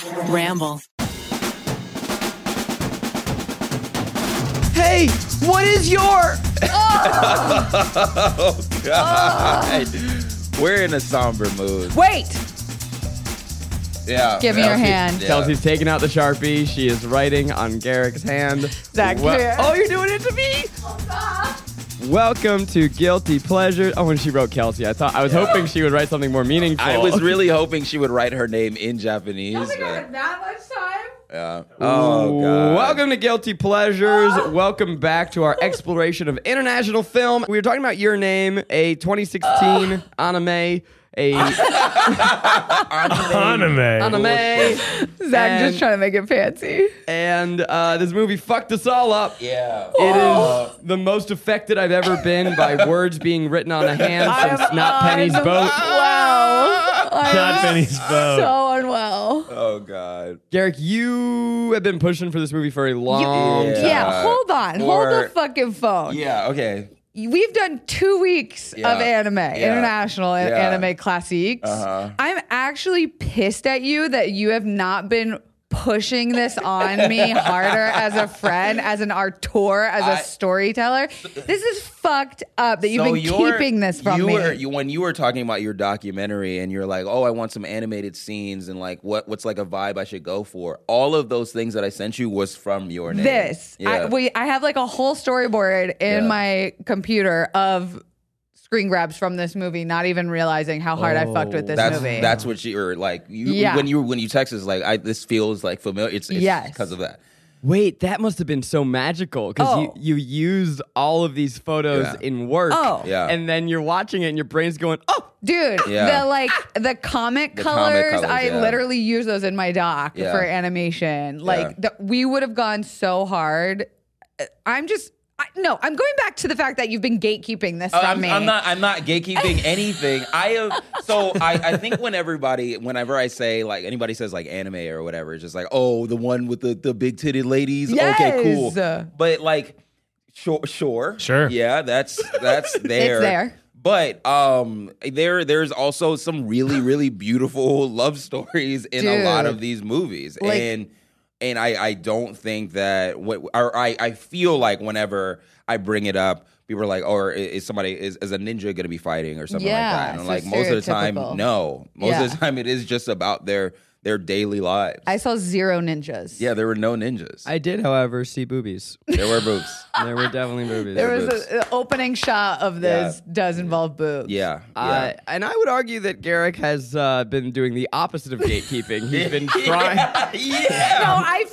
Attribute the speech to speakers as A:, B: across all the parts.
A: Ramble.
B: Hey, what is your...
C: Oh, God. We're in a somber mood.
D: Wait.
C: Yeah.
D: Give me your hand.
C: Yeah.
B: Kelsey's taking out the Sharpie. She is writing on Garrick's hand.
D: Zach, come here.
B: Oh, you're doing it to me? Welcome to Guilty Pleasure. Oh, when she wrote Kelsey, I was hoping she would write something more meaningful.
C: I was really hoping she would write her name in Japanese.
D: I don't think I had that much time.
C: Yeah. Oh, God.
B: Welcome to Guilty Pleasures. Welcome back to our exploration of international film. We were talking about Your Name, a 2016 anime.
E: Anime.
D: Zach just trying to make it fancy.
B: And this movie fucked us all up.
C: Yeah.
B: It is the most affected I've ever been by words being written on a hand since Not Penny's boat.
D: Wow.
E: Not Penny's boat.
D: So unwell.
C: Oh, God.
B: Garrick, you have been pushing for this movie for a long time.
D: Yeah, hold on. Hold the fucking phone.
C: Yeah, okay.
D: We've done 2 weeks of anime, international anime classics.
C: Uh-huh.
D: I'm actually pissed at you that you have not been pushing this on me harder as a friend, as an auteur, as a storyteller. This is fucked up that you've been keeping this from me.
C: When you were talking about your documentary and you're like, oh, I want some animated scenes and like what's like a vibe I should go for. All of those things that I sent you was from Your Name.
D: I have like a whole storyboard in my computer of screen grabs from this movie, not even realizing how hard I fucked with this movie.
C: That's what you were like. When you text us like, this feels like familiar. It's because of that.
B: Wait, that must have been so magical because you used all of these photos in work. And then you're watching it and your brain's going, oh,
D: dude, the comic colors, I literally use those in my doc for animation. Like we would have gone so hard. I'm going back to the fact that you've been gatekeeping this from me.
C: I'm not gatekeeping anything. I think whenever I say like anybody says like anime or whatever, it's just like, oh, the one with the big titted ladies.
D: Yes.
C: Okay, cool. But like, sure. Yeah, that's there.
D: It's there.
C: But there's also some really, really beautiful love stories in a lot of these movies. And I don't think that I feel like whenever I bring it up, people are like, or is a ninja going to be fighting or something like that? And I'm like, most of the time, no. Most of the time, it is just about their daily lives.
D: I saw zero ninjas.
C: Yeah, there were no ninjas.
B: I did, however, see boobies.
C: There were boobs.
B: There were definitely boobies.
D: There was an opening shot of this does involve boobs.
C: Yeah.
B: And I would argue that Garrick has been doing the opposite of gatekeeping. He's been trying.
D: No,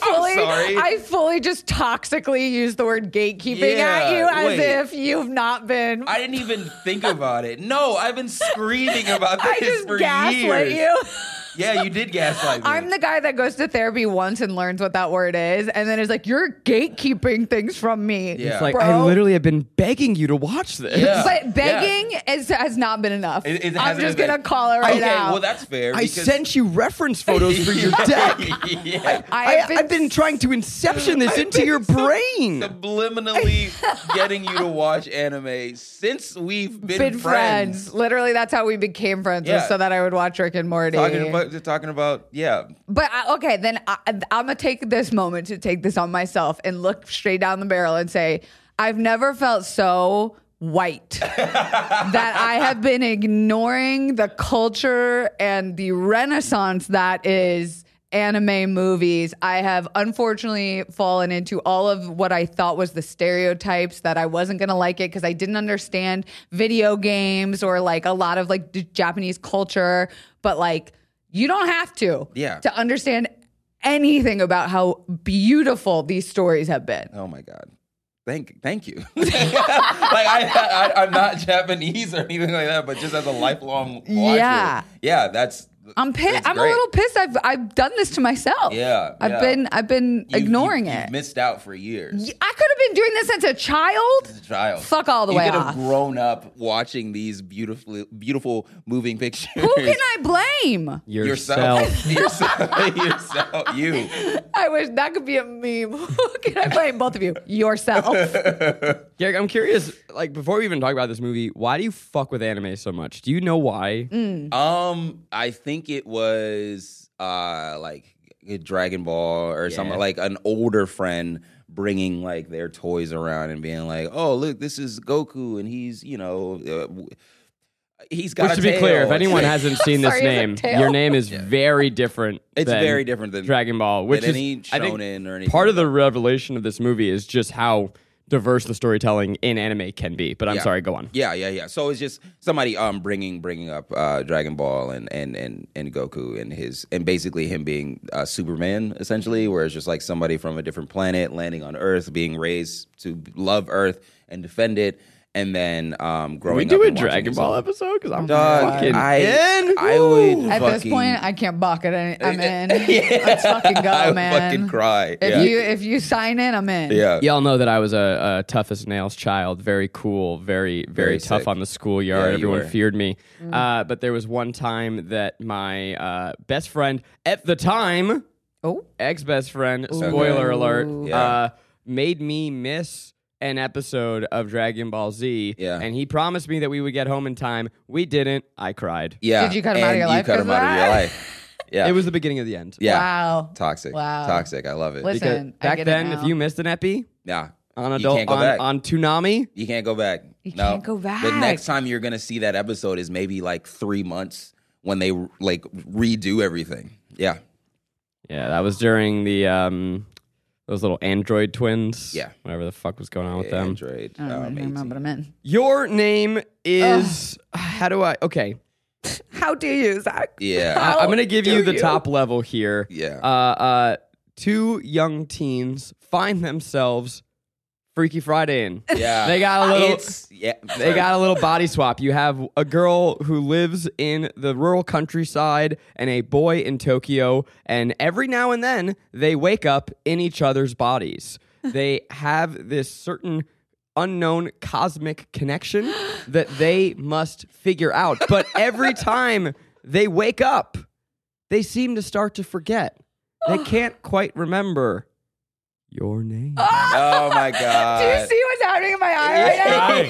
D: I fully just toxically use the word gatekeeping at you as if you've not been.
C: I didn't even think about it. No, I've been screaming about this
D: I just
C: for
D: gaslit
C: years.
D: you.
C: Yeah, you did gaslight me.
D: I'm the guy that goes to therapy once and learns what that word is, and then is like, "You're gatekeeping things from me."
C: Yeah.
B: It's like,
D: bro.
B: I literally have been begging you to watch this.
C: Yeah.
D: But begging has not been enough.
C: It
D: I'm just gonna call it right now.
C: Well, that's fair.
B: I sent you reference photos for your deck. I've been trying to inception this into your brain.
C: Subliminally getting you to watch anime since we've been friends.
D: Literally, that's how we became friends, was so that I would watch Rick and Morty.
C: Talking about,
D: But then I'm gonna take this moment to take this on myself and look straight down the barrel and say, I've never felt so white that I have been ignoring the culture and the renaissance that is anime movies. I have unfortunately fallen into all of what I thought was the stereotypes, that I wasn't going to like it because I didn't understand video games or like a lot of like Japanese culture. But like, you don't have to understand anything about how beautiful these stories have been.
C: Oh my God. Thank you. I'm not Japanese or anything like that, but just as a lifelong watcher. I'm
D: pissed. I'm a little pissed. I've done this to myself. I've been ignoring it.
C: You've missed out for years.
D: I could have been doing this since a child. Fuck all the way off.
C: You could have grown up watching these beautiful moving pictures.
D: Who can I blame?
B: Yourself.
C: Yourself. You.
D: I wish that could be a meme. Who can I blame? Both of you. Yourself.
B: Garrick, I'm curious, like, before we even talk about this movie, why do you fuck with anime so much? Do you know why?
C: I think it was like Dragon Ball or something, like an older friend bringing like their toys around and being like, "Oh, look, this is Goku, and he's he's got."
B: Which,
C: a
B: to be
C: tail.
B: clear, if anyone hasn't seen this
D: Sorry, is it
B: name,
D: tail?
B: your name is very different.
C: It's
B: than
C: very different than
B: Dragon Ball, which
C: than
B: is
C: any
B: I think
C: shonen or anything.
B: part of the revelation of this movie is just how diverse the storytelling in anime can be. But I'm sorry, go on.
C: Yeah. So it's just somebody bringing up Dragon Ball and Goku and basically him being Superman essentially, where it's just like somebody from a different planet landing on Earth, being raised to love Earth and defend it, and then growing
B: Can we
C: up.
B: do a
C: and watching
B: Dragon
C: his
B: Ball
C: own-
B: episode? Because I'm
C: Dog,
B: fucking in.
C: I would
D: At
C: fucking,
D: this point, I can't balk it. I'm in. Let's fucking go,
C: I would
D: man.
C: fucking cry.
D: If you sign in, I'm in.
C: Yeah.
B: Y'all know that I was a tough as nails child, very cool, very tough
C: sick.
B: on the schoolyard.
C: Yeah, you
B: Everyone
C: were.
B: feared me. But there was one time that my best friend at the time, ex-best friend, spoiler alert,
C: Yeah.
B: made me miss an episode of Dragon Ball Z.
C: Yeah.
B: And he promised me that we would get home in time. We didn't. I cried.
C: Yeah.
D: Did you cut him out of
C: And
D: your
C: you
D: life
C: cut him
D: 'cause of
C: out of your
D: that?
C: life. Yeah.
B: It was the beginning of the end.
C: Yeah.
D: Wow.
C: Toxic.
D: Wow.
C: Toxic. I love it.
D: Listen,
B: Because back
D: I get
B: then,
D: it
B: if
D: now.
B: you missed an epi
C: Yeah.
B: on
C: You
B: adult
C: can't go back.
B: on Toonami,
C: You can't go back.
D: You
C: No.
D: can't go back.
C: The next time you're gonna see that episode is maybe like 3 months when they like redo everything. Yeah.
B: yeah, that was during the those little android twins.
C: Yeah.
B: Whatever the fuck was going on with them.
C: Android.
D: I don't even remember, but I'm in.
B: Your name is how do I okay.
D: How do you, Zach?
C: Yeah.
B: I'm gonna give you the
D: you?
B: top level here.
C: Yeah.
B: Two young teens find themselves Freaky Friday-ing.
C: Yeah.
B: They got a little
C: They
B: got a little body swap. You have a girl who lives in the rural countryside and a boy in Tokyo, and every now and then they wake up in each other's bodies. They have this certain unknown cosmic connection that they must figure out. But every time they wake up, they seem to start to forget. They can't quite remember your name.
C: Oh my god.
D: Do you see what's happening in my eye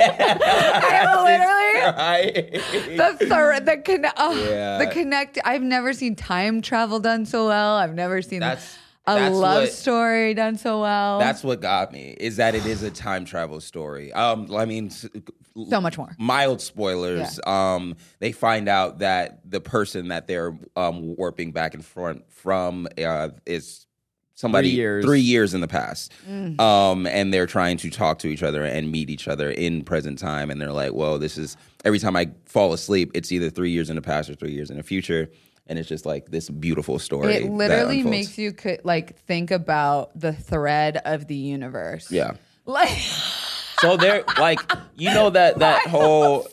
D: right now? I am literally the connect. I've never seen time travel done so well. I've never seen
C: That's
D: a love
C: what-
D: story done so well.
C: That's what got me, is that it is a time travel story. I mean,
D: so much more.
C: mild spoilers. They find out that the person that they're warping back and front from is somebody
B: 3 years.
C: 3 years in the past. And they're trying to talk to each other and meet each other in present time. And they're like, well, this is every time I fall asleep, it's either 3 years in the past or 3 years in the future. And it's just like this beautiful story.
D: It literally makes you think about the thread of the universe.
C: Yeah.
D: Like
C: So they're like, you know, that whole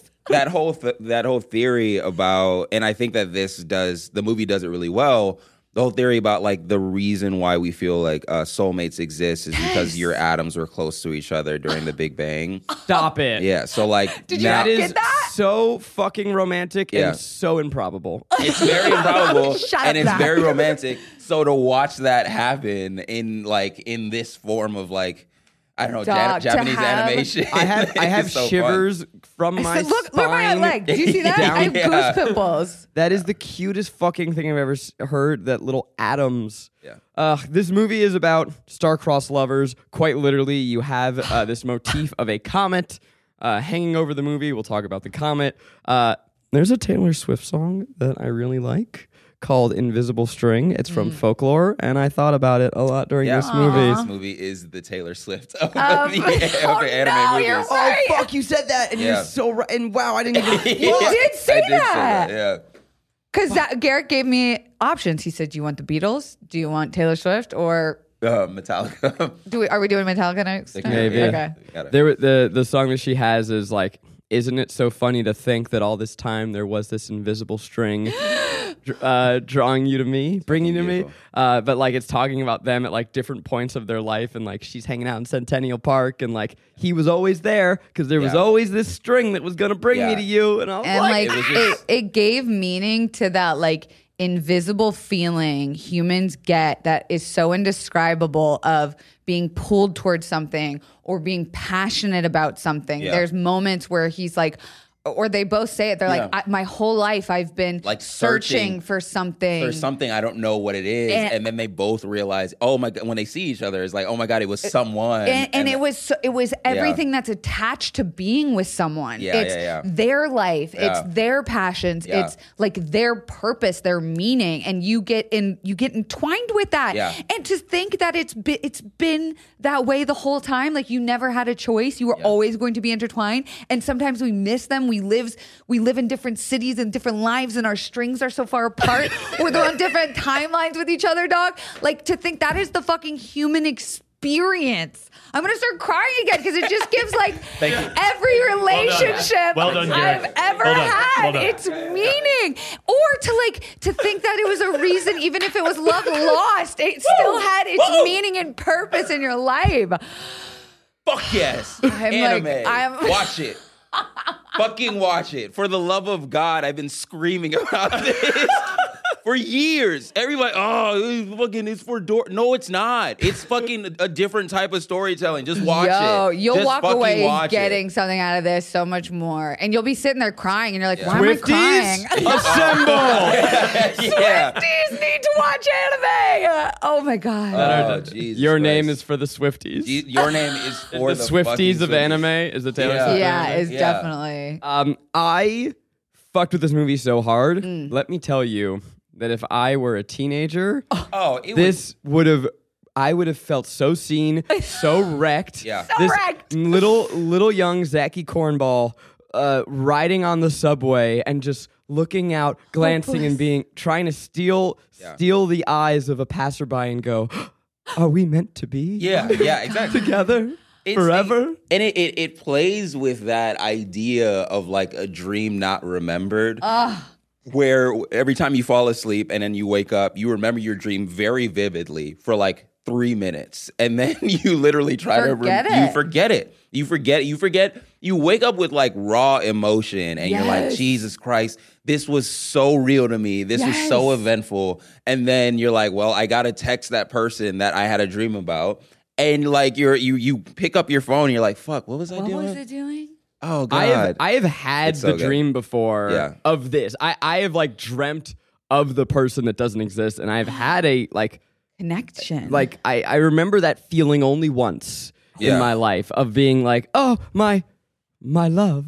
C: theory about, and I think that the movie does it really well. The whole theory about like the reason why we feel like soulmates exist is because your atoms were close to each other during the Big Bang.
B: Stop it.
C: Yeah. So like,
D: Did you
C: now
B: That is
D: Get that?
B: so fucking romantic
C: Yeah.
B: and so improbable.
C: it's very improbable
D: Shut
C: and
D: up,
C: it's
D: Zach.
C: very romantic. So to watch that happen in this form of like, I don't know,
D: Dog, to
C: Japanese
D: have-
C: animation.
B: I have
C: is so fun.
B: shivers from my
D: look at my
B: spine.
D: leg. Do you see that? I have
C: down.
D: goose pimples.
B: That is the cutest fucking thing I've ever heard. That little atoms.
C: Yeah.
B: This movie is about star-crossed lovers. Quite literally, you have this motif of a comet hanging over the movie. We'll talk about the comet. There's a Taylor Swift song that I really like called Invisible String. It's from Folklore, and I thought about it a lot during this movie.
C: This movie is the Taylor Swift of the
D: Oh,
C: anime
D: no,
C: movies.
D: you're right.
B: Oh, fuck, you said that, and
C: Yeah.
B: you're so right. And wow, I didn't even...
D: You did say
C: I did
D: that.
C: Yeah.
D: Because Garrett gave me options. He said, "Do you want the Beatles? Do you want Taylor Swift? Or
C: Metallica.
D: are we doing Metallica next time?"
B: Maybe.
D: Okay.
B: The song that she has is like, isn't it so funny to think that all this time there was this invisible string drawing you to me, bringing you to me?
C: Beautiful.
B: But like it's talking about them at like different points of their life, and like she's hanging out in Centennial Park, and like he was always there because there was
C: Yeah.
B: always this string that was gonna bring me
C: Yeah.
B: to you, and I was
D: And
B: like,
D: like
C: it was just-
D: it gave meaning to that like invisible feeling humans get that is so indescribable of being pulled towards something or being passionate about something.
C: Yeah.
D: There's moments where he's like, or they both say it. They're like, my whole life I've been
C: like
D: searching for something.
C: For something I don't know what it is. And then they both realize, oh my God, when they see each other, it's like, oh my God, it was someone.
D: And it was everything that's attached to being with someone. It's their life. It's their passions. It's like their purpose, their meaning. And you get entwined with that. And to think that it's been that way the whole time, like you never had a choice. You were always going to be intertwined. And sometimes we miss them. We live in different cities and different lives, and our strings are so far apart, or they're on different timelines with each other, dog. Like, to think that is the fucking human experience. I'm gonna start crying again because it just gives like every relationship I've ever had its meaning. Or to think that it was a reason, even if it was love lost, it still had its meaning and purpose in your life.
C: Fuck yes. Anime. Watch it. Fucking watch it. For the love of God, I've been screaming about this for years. Everybody, it's for No, it's not. It's fucking a different type of storytelling. Just watch it.
D: You'll
C: Just
D: walk away getting
C: it.
D: something out of this so much more. And you'll be sitting there crying, and you're like, why am I crying?
B: Assemble!
D: Swifties need to watch anime. Oh my God.
C: Jesus
B: Your
C: Christ.
B: name is for the Swifties.
C: Your name is for the
B: Swifties of
C: Swifties.
B: anime. Is the Taylor Swift?
D: Yeah, it's definitely.
B: I fucked with this movie so hard. Let me tell you that if I were a teenager, I would have felt so seen, so wrecked.
D: Wrecked.
B: Little young Zachy Cornball riding on the subway and just looking out, glancing and trying to steal the eyes of a passerby and go, are we meant to be?
C: Exactly.
B: Together? Forever?
C: And it plays with that idea of like a dream not remembered. Where every time you fall asleep and then you wake up, you remember your dream very vividly for like 3 minutes. And then you literally try to you forget it. You forget. You wake up with like raw emotion and you're like, Jesus Christ, this was so real to me. This was so eventful. And then you're like, well, I got to text that person that I had a dream about. And like you pick up your phone and you're like, fuck, what was I doing?
D: What was it doing?
C: Oh God.
B: I have had the dream before of this. I have like dreamt of the person that doesn't exist, and I've had a like
D: connection.
B: Like I remember that feeling only once in my life of being like, oh, my love.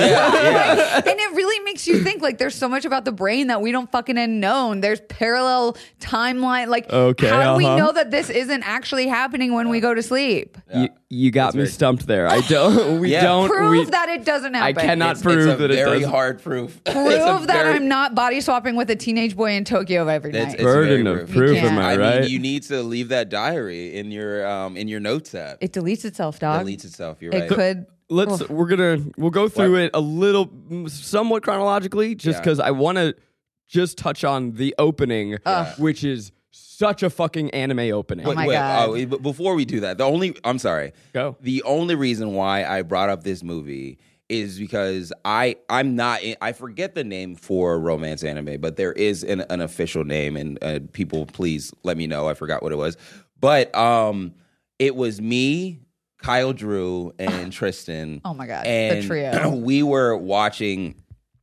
D: And it really makes you think like there's so much about the brain that we don't fucking know. There's parallel timeline. Like, how do we know that this isn't actually happening when we go to sleep?
B: You got me stumped there. I don't. We don't
D: prove that it doesn't happen.
B: I cannot prove that it doesn't.
C: Very hard proof.
D: Prove that I'm not body swapping with a teenage boy in Tokyo every night.
B: Burden of proof, am I right?
C: I mean, you need to leave that diary in your notes app.
D: It deletes itself, dog.
C: It deletes itself. You're right.
D: It could.
B: We'll go through it a little, somewhat chronologically, just because I want to just touch on the opening, which is such a fucking anime opening.
D: Oh my God.
C: But before we do that, I'm sorry.
B: Go.
C: The only reason why I brought up this movie is because I forget the name for romance anime, but there is an official name, and people please let me know. I forgot what it was, but it was me, Kyle Drew, and Tristan.
D: Oh my God,
C: and
D: the trio.
C: We were watching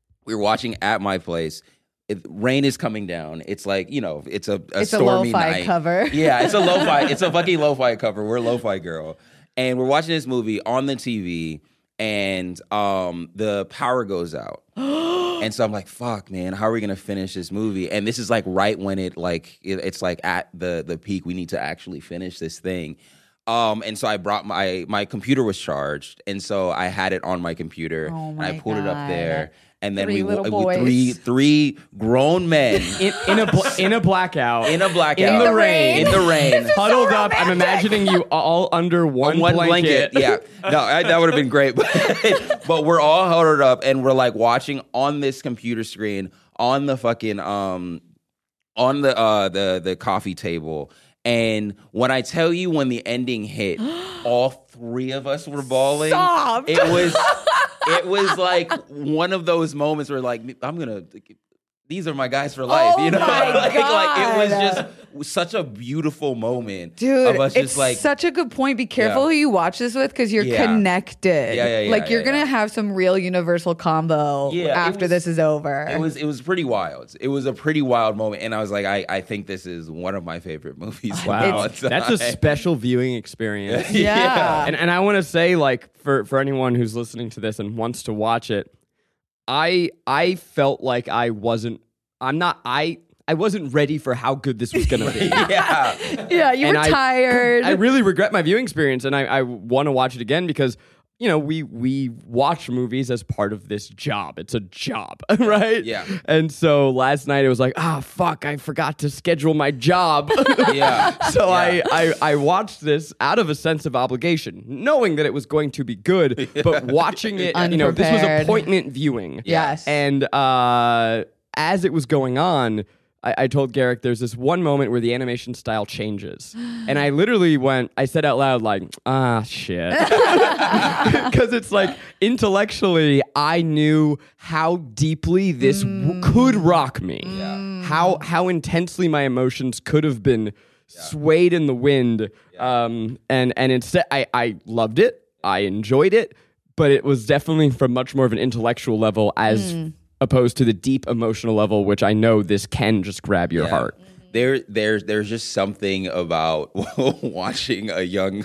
C: at my place. Rain is coming down. It's like, it's a stormy
D: lo-fi
C: night.
D: Cover.
C: Yeah, it's a lo-fi. It's a fucking lo-fi cover. We're a lo-fi girl. And we're watching this movie on the TV, and the power goes out. And so I'm like, fuck, man, how are we going to finish this movie? And this is like right when it's like at the peak. We need to actually finish this thing. And so I brought my computer was charged, and so I had it on my computer, and I pulled it up there. And then three grown men
B: in a blackout,
C: in the rain,
B: huddled up. I'm imagining you all under one blanket.
C: Yeah, no, that would have been great. But we're all huddled up, and we're like watching on this computer screen on the fucking on the coffee table. And when I tell you, when the ending hit, all three of us were bawling.
D: Sobbed.
C: It was like one of those moments where like these are my guys for life,
D: Oh my God.
C: like it was just such a beautiful moment,
D: Dude,
C: of us
D: it's
C: just like
D: such a good point. Be careful who you watch this with because you're
C: Yeah.
D: connected.
C: Yeah,
D: like you're
C: yeah.
D: gonna have some real universal combo after this is over.
C: It was pretty wild. It was a pretty wild moment, and I was like, I think this is one of my favorite movies.
B: Wow,
C: of all
B: that's a
C: time.
B: special viewing experience.
D: Yeah.
B: And I want to say, like, for anyone who's listening to this and wants to watch it, I felt like I wasn't ready for how good this was going to be.
C: Yeah.
D: Yeah, you
B: And
D: were tired.
B: I really regret my viewing experience, and I want to watch it again because, you know, we watch movies as part of this job. It's a job, right?
C: Yeah.
B: And so last night it was like, fuck, I forgot to schedule my job.
C: Yeah.
B: So
C: Yeah.
B: I watched this out of a sense of obligation, knowing that it was going to be good, but watching it, you know, this was
D: Unprepared.
B: appointment viewing.
D: Yes.
B: And as it was going on, I told Garrick there's this one moment where the animation style changes. And I literally I said out loud, like, shit. Because it's like, intellectually, I knew how deeply this could rock me.
C: Yeah.
B: How intensely my emotions could have been swayed in the wind. And instead, I loved it. I enjoyed it. But it was definitely from much more of an intellectual level as opposed to the deep emotional level, which I know this can just grab your heart.
C: There's just something about watching a young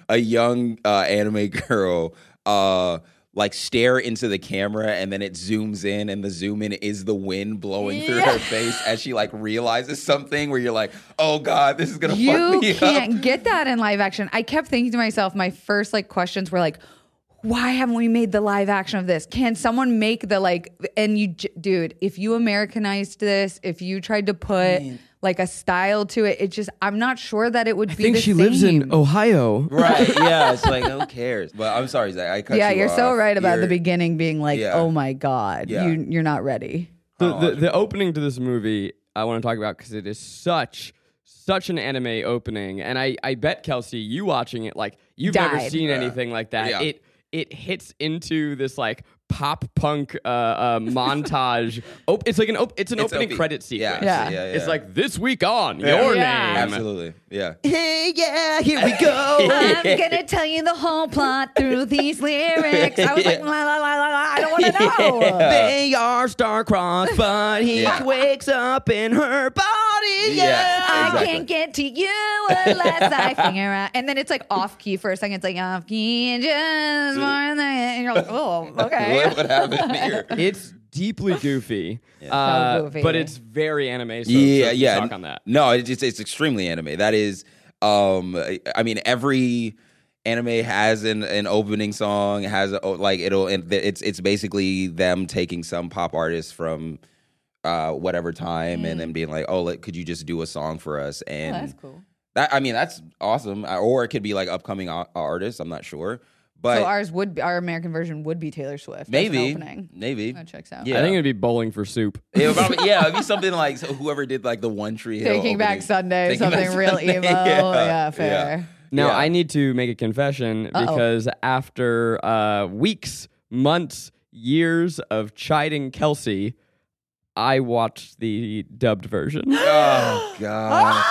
C: anime girl like stare into the camera, and then it zooms in, and the zoom in is the wind blowing through her face as she like realizes something. Where you're like, oh god, this is gonna fuck
D: You
C: me
D: can't
C: up.
D: get that in live action. I kept thinking to myself, my first like questions were like, why haven't we made the live action of this? Can someone make the like, and dude, if you Americanized this, if you tried to put like a style to it, I'm not sure that it would be
B: think
D: the
B: she
D: same.
B: lives in Ohio.
C: Right? Yeah, it's like who cares? But I'm sorry, Zach. I cut
D: Yeah,
C: you
D: you're so
C: off.
D: right about the
C: You're-
D: beginning being like,
C: Yeah.
D: oh my God,
C: Yeah.
D: you're not ready.
B: The opening to this movie I want to talk about because it is such an anime opening. And I bet, Kelsey, you watching it, like, you've never
D: Died.
B: seen anything like that.
C: Yeah.
B: It hits into this like pop punk montage. It's like it's an opening
C: OP.
B: credit sequence.
D: Yeah.
B: It's like this week on your
D: Yeah.
B: name.
C: Absolutely. Yeah.
B: Hey, yeah, here we go.
D: I'm gonna tell you the whole plot through these lyrics. I was like, la la la la la. I don't want to know.
B: They are star-crossed, but he
C: Yeah.
B: wakes up in her body. Yeah.
D: I
C: Exactly.
D: can't get to you unless I figure out. And then it's like off key for a second. It's like off key just more than, and you're like, oh, okay.
C: What happened here?
B: It's deeply goofy,
D: So goofy.
B: but it's very anime. So
C: Yeah.
B: talk on that.
C: No, it's extremely anime. That is, I mean, every anime has an opening song. Has it's basically them taking some pop artist from whatever time and then being like, oh, could you just do a song for us? And
D: That's cool.
C: that's awesome. Or it could be like upcoming artists. I'm not sure. But
D: So our American version would be Taylor Swift. as an
C: maybe,
D: opening.
C: maybe.
D: That checks out.
C: Yeah.
B: I think it'd be Bowling for Soup.
C: It'd be something like whoever did like the One Tree Hill
D: Taking Back
C: opening.
D: Sunday,
C: Taking Back
D: something real
C: Sunday.
D: emo. Yeah, fair.
C: Yeah.
B: Now,
C: Yeah.
B: I need to make a confession because after weeks, months, years of chiding Kelsey, I watched the dubbed version.
C: Oh god.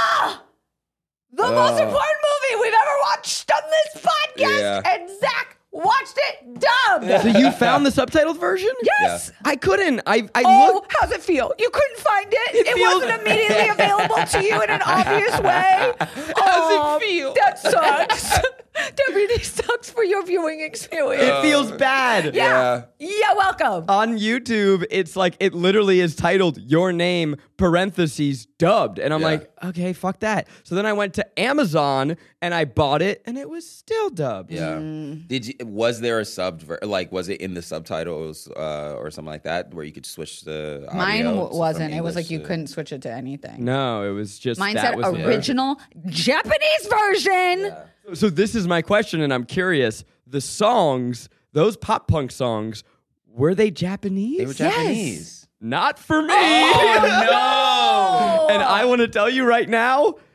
D: The most important movie we've ever watched on this podcast,
C: Yeah.
D: and Zach watched it dubbed.
B: So you found the subtitled version?
D: Yes.
B: I couldn't. I
D: Oh,
B: looked.
D: how's it feel? You couldn't find it? It
B: feels-
D: wasn't immediately available to you in an obvious way? How's
B: it feel?
D: That sucks. That really sucks for your viewing experience.
B: It feels bad.
C: Yeah.
D: Yeah, welcome.
B: On YouTube, it's like it literally is titled "Your Name" parentheses dubbed, and I'm
C: Yeah.
B: like, okay, fuck that. So then I went to Amazon and I bought it, and it was still dubbed.
C: Yeah. Was there a was it in the subtitles or something like that where you could switch the
D: Mine
C: audio from
D: wasn't. It was like
C: English
D: you
C: to-
D: couldn't switch it to anything.
B: No, it was just
D: Mine
B: that
D: said
B: was the-
D: original Japanese version.
B: So this is my question, and I'm curious: the songs, those pop punk songs, were they Japanese?
C: They were Japanese.
B: Not for me.
C: Oh no!
B: And I want to tell you right now,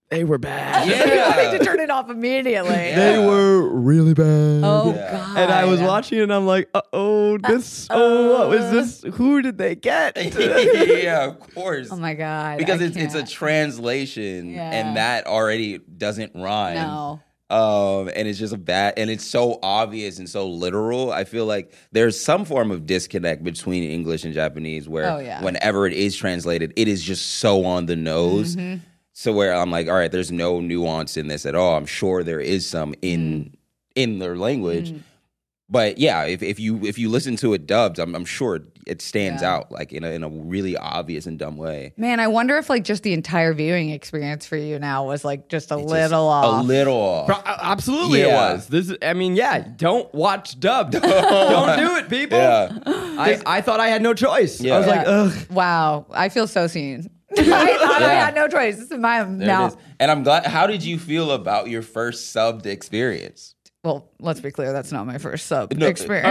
B: They were bad.
D: I had to turn it off immediately.
B: They were really bad.
D: Oh God!
B: And I was watching it and I'm like, what was this? Who did they get?
C: Yeah, of course.
D: Oh my God!
C: Because it's a translation, and that already doesn't rhyme.
D: No.
C: And it's just and it's so obvious and so literal. I feel like there's some form of disconnect between English and Japanese where whenever it is translated, it is just so on the nose. Mm-hmm. So where I'm like, all right, there's no nuance in this at all. I'm sure there is some in their language. Mm. But yeah, if you listen to it dubbed, I'm sure it stands out like in a really obvious and dumb way.
D: Man, I wonder if like just the entire viewing experience for you now was like just a little off.
C: A little off.
B: Absolutely, it was. Don't watch dubbed. Don't do it, people. Yeah. I thought I had no choice. Yeah. I was like, ugh.
D: Wow, I feel so seen. I thought I had no choice. This is my now.
C: And I'm glad. How did you feel about your first subbed experience?
D: Well, let's be clear. That's not my first sub experience.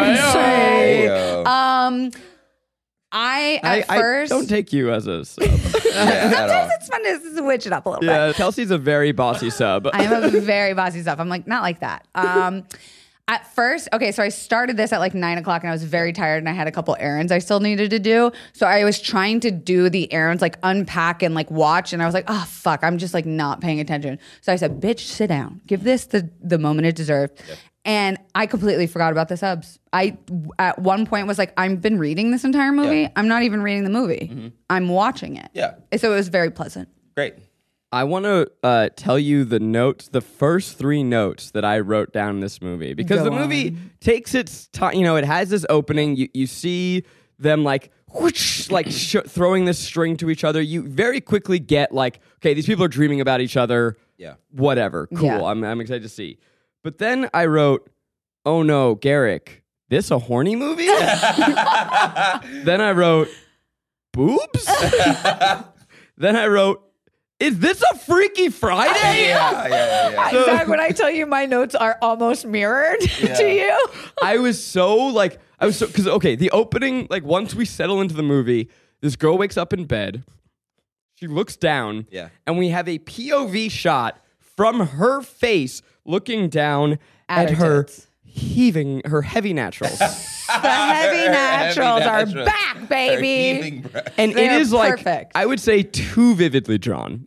D: I first
B: don't take you as a sub.
D: Sometimes it's fun to switch it up a little bit.
B: Yeah, Kelsey's a very bossy sub.
D: I am a very bossy sub. I'm like, not like that. At first, so I started this at like 9 o'clock and I was very tired and I had a couple errands I still needed to do. So I was trying to do the errands, like unpack and like watch. And I was like, oh, fuck, I'm just like not paying attention. So I said, bitch, sit down. Give this the moment it deserved. Yep. And I completely forgot about the subs. I, at one point, was like, I've been reading this entire movie. Yeah. I'm not even reading the movie. Mm-hmm. I'm watching it.
C: Yeah.
D: So it was very pleasant.
C: Great.
B: I want to tell you the first 3 notes that I wrote down in this movie. Because the movie takes its time. You know, it has this opening. You see them like, whoosh, like throwing this string to each other. You very quickly get like, okay, these people are dreaming about each other.
C: Yeah.
B: Whatever. Cool. Yeah. I'm excited to see. But then I wrote, oh no, Garrick, this a horny movie? Then I wrote, boobs? Then I wrote, is this a Freaky Friday?
C: Yeah.
D: So, Zach, when I tell you my notes are almost mirrored to you.
B: I was so, because, the opening, like, once we settle into the movie, this girl wakes up in bed, she looks down, and we have a POV shot from her face looking down at her heaving, her heavy naturals.
D: The heavy naturals are back, baby.
B: And it is perfect. Like, I would say too vividly drawn.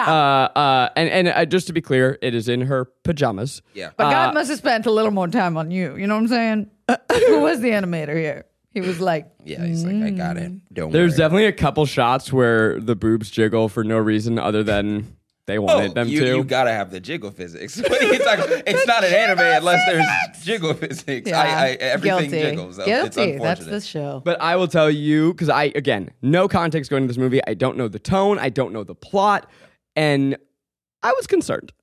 C: Yeah.
B: And just to be clear, it is in her pajamas.
C: Yeah.
D: But God must have spent a little more time on you. You know what I'm saying? Who was the animator here? He was like,
C: he's like, I got it. Don't worry.
B: There's definitely a couple shots where the boobs jiggle for no reason other than they wanted them to.
C: You gotta have the jiggle physics. What are you talking about? It's not an anime unless there's jiggle physics.
D: Yeah.
C: Everything jiggles.
D: Guilty. That's the show.
B: But I will tell you, because no context going into this movie. I don't know the tone. I don't know the plot. And I was concerned.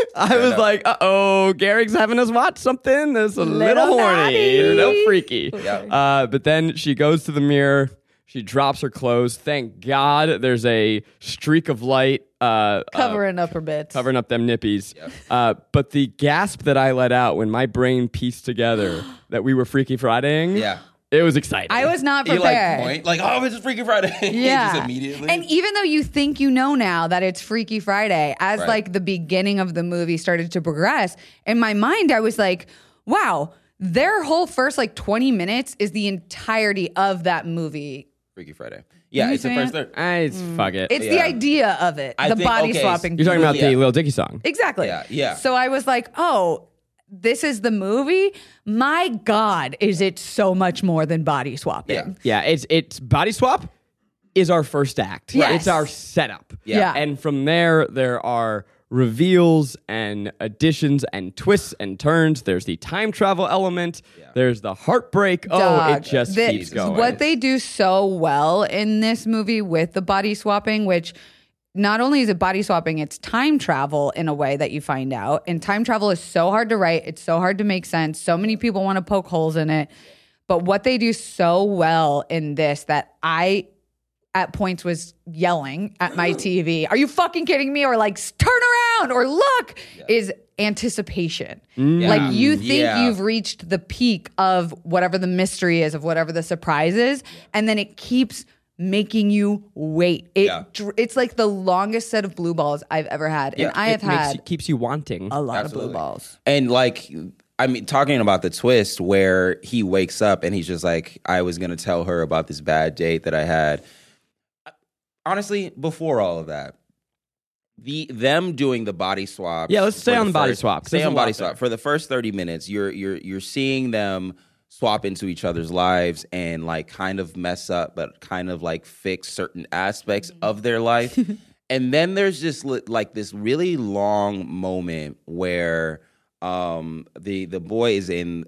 B: I was like, uh-oh, Garrick's having us watch something that's a little horny, a little freaky. Yeah. But then she goes to the mirror. She drops her clothes. Thank God there's a streak of light.
D: Covering up her bits.
B: Covering up them nippies. Yep. But the gasp that I let out when my brain pieced together that we were Freaky Fridaying.
C: Yeah.
B: It was exciting.
D: I was not prepared.
C: You it's a Freaky Friday.
D: Yeah.
C: Just immediately.
D: And even though you think you know now that it's Freaky Friday, as like the beginning of the movie started to progress, in my mind I was like, wow, their whole first like 20 minutes is the entirety of that movie.
C: Freaky Friday. Yeah, it's the first third.
B: Fuck it.
D: It's the idea of it. The body swapping.
B: You're talking about the Lil Dicky song.
D: Exactly.
C: Yeah.
D: So I was like, oh, this is the movie. My God, is it so much more than body swapping?
B: Yeah, it's body swap is our first act.
D: Yes.
B: It's our setup.
D: Yeah.
B: And from there are reveals and additions and twists and turns. There's the time travel element. Yeah. There's the heartbreak. It just keeps going.
D: What they do so well in this movie with the body swapping, which not only is it body swapping, it's time travel in a way that you find out. And time travel is so hard to write. It's so hard to make sense. So many people want to poke holes in it. But what they do so well in this that I at points was yelling at my TV, are you fucking kidding me? Or like, turn around or look, is anticipation. Like you think you've reached the peak of whatever the mystery is, of whatever the surprise is, and then it keeps making you wait. It's like the longest set of blue balls I've ever had. And I have had
B: keeps you wanting
D: a lot of blue balls.
C: And like, I mean, talking about the twist where he wakes up and he's just like, I was going to tell her about this bad date that I had. Honestly, before all of that, them doing the body swap.
B: Yeah, let's stay on the body swap.
C: Stay on body swap. For the first 30 minutes, you're seeing them swap into each other's lives and like kind of mess up, but kind of like fix certain aspects of their life. And then there's just like this really long moment where the boy is in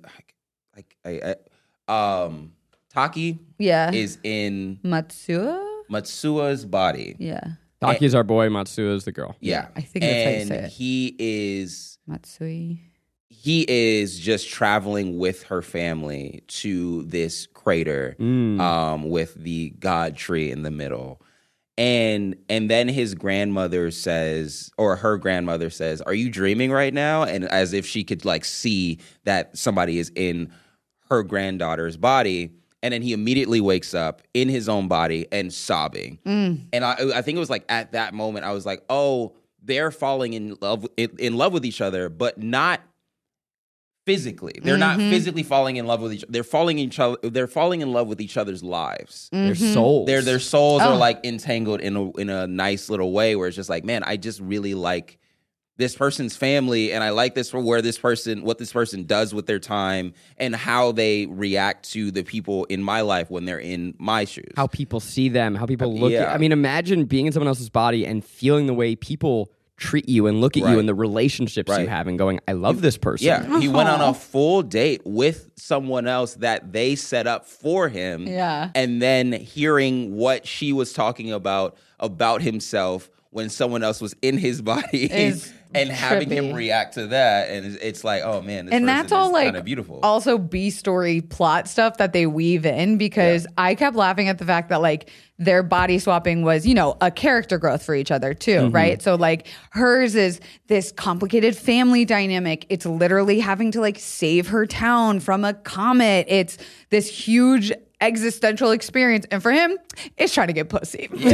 C: Taki is in Matsua's body.
D: Yeah.
B: Taki's our boy, Matsuo is the girl.
C: Yeah.
D: I think that's how you say it.
C: He is
D: Matsui.
C: He is just traveling with her family to this crater with the god tree in the middle. And then his grandmother says, or her grandmother says, "Are you dreaming right now?" And as if she could like see that somebody is in her granddaughter's body. And then he immediately wakes up in his own body and sobbing. And I think it was like at that moment, I was like, oh, they're falling in love with each other, but not physically. They're not physically falling in love with each other. They're falling in love with each other's lives.
B: Their souls.
C: Their souls are like entangled in a nice little way where it's just like, man, I just really like this person's family, and I like this for what this person does with their time and how they react to the people in my life when they're in my shoes.
B: How people see them, how people look at, I mean, imagine being in someone else's body and feeling the way people treat you and look at you and the relationships you have and going, I love this person.
C: Yeah, he went on a full date with someone else that they set up for him.
D: Yeah.
C: And then hearing what she was talking about himself when someone else was in his body and having him react to that. And it's like, oh man, this
D: and that's all like
C: kind of beautiful.
D: Also B-story plot stuff that they weave in, because I kept laughing at the fact that like their body swapping was, you know, a character growth for each other too, right? So like hers is this complicated family dynamic. It's literally having to like save her town from a comet. It's this huge existential experience, and for him it's trying to get pussy. She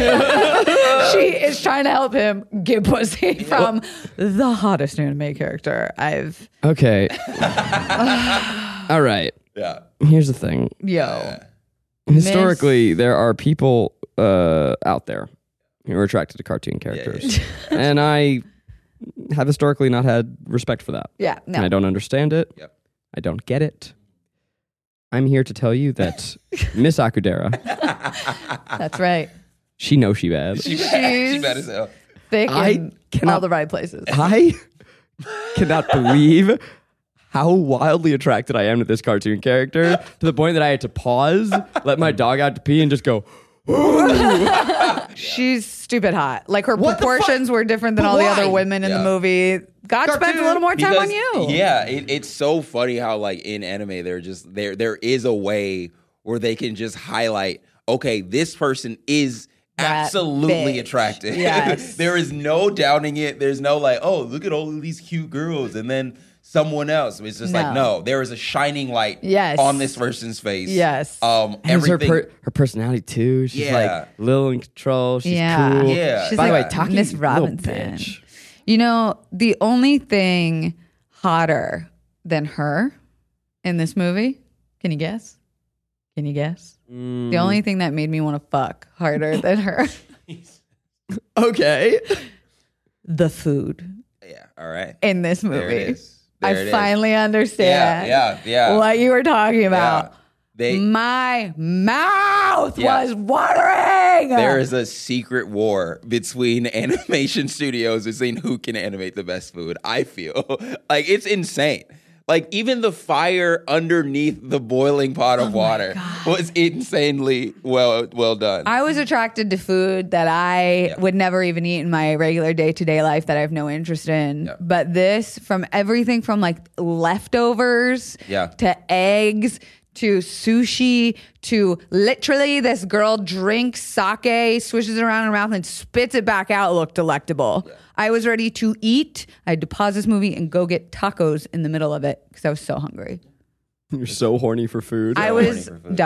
D: is trying to help him get pussy from the hottest anime character I've
B: Okay. All right.
C: Yeah.
B: Here's the thing. Historically, there are people out there who are attracted to cartoon characters. And I have historically not had respect for that.
D: No.
B: And I don't understand it. I don't get it. I'm here to tell you that Miss Akudera.
D: That's right.
B: She knows she bad.
C: She's bad as hell.
D: Thick in all the right places.
B: I cannot believe how wildly attracted I am to this cartoon character, to the point that I had to pause, let my dog out to pee, and just go,
D: She's stupid hot. Like her proportions were different than all the other women in the movie. God spent a little more time on you.
C: Yeah, it's so funny how like in anime there is a way where they can just highlight, okay, this person is absolutely attractive.
D: Yes.
C: There is no doubting it. There's no like, oh, look at all of these cute girls, and then someone else. It's just like, no, there is a shining light on this person's face.
D: Yes.
B: Everything. Her personality too. She's like little in control. She's cool.
C: Yeah.
D: She's
B: By
D: like
B: the way,
D: Miss Robinson. You know, the only thing hotter than her in this movie, can you guess? Can you guess? The only thing that made me want to fuck harder than her.
B: Okay.
D: The food.
C: Yeah, all right.
D: In this movie.
C: There it is.
D: I finally understand what you were talking about. My mouth was watering.
C: There is a secret war between animation studios between who can animate the best food. I feel like it's insane. Like even the fire underneath the boiling pot of water was insanely well done.
D: I was attracted to food that I would never even eat in my regular day-to-day life that I have no interest in. But this, from everything from like leftovers to eggs to sushi to literally this girl drinks sake, swishes it around in her mouth and spits it back out, looked delectable. I was ready to eat. I had to pause this movie and go get tacos in the middle of it because I was so hungry.
B: You're so horny for food.
D: I was, dog,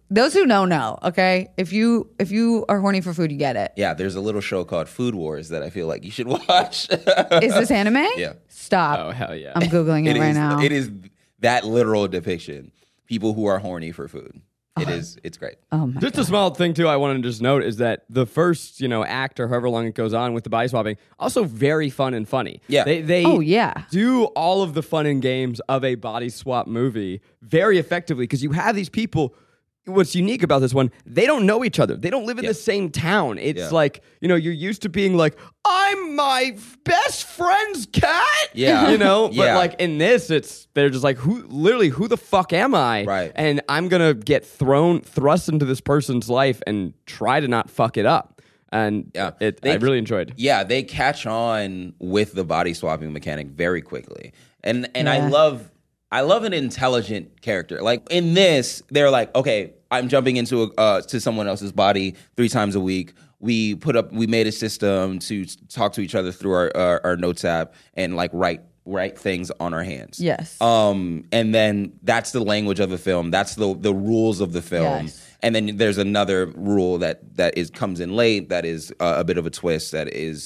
D: those who know, okay? If you are horny for food, you get it.
C: Yeah, there's a little show called Food Wars that I feel like you should watch.
D: Is this anime?
C: Yeah.
D: Stop.
B: Oh, hell yeah.
D: I'm Googling it right now.
C: It is that literal depiction. People who are horny for food. It's great.
D: Oh my
B: Just a small thing too I wanted to just note is that the first, act or however long it goes on with the body swapping, also very fun and funny.
C: Yeah.
B: They
D: Oh, yeah.
B: do all of the fun and games of a body swap movie very effectively because you have these people. What's unique about this one, they don't know each other. They don't live in the same town. It's like, you're used to being like, I'm my best friend's cat.
C: Yeah.
B: But
C: Yeah.
B: like in this, they're just like, who the fuck am I?
C: Right.
B: And I'm going to get thrust into this person's life and try to not fuck it up. And I really enjoyed.
C: Yeah, they catch on with the body swapping mechanic very quickly. And I love an intelligent character. Like in this, they're like, okay, I'm jumping into to someone else's body 3 times a week. We made a system to talk to each other through our notes app and like write things on our hands.
D: Yes.
C: And then that's the language of the film. That's the rules of the film.
D: Yes.
C: And then there's another rule that comes in late. That is a bit of a twist. That is,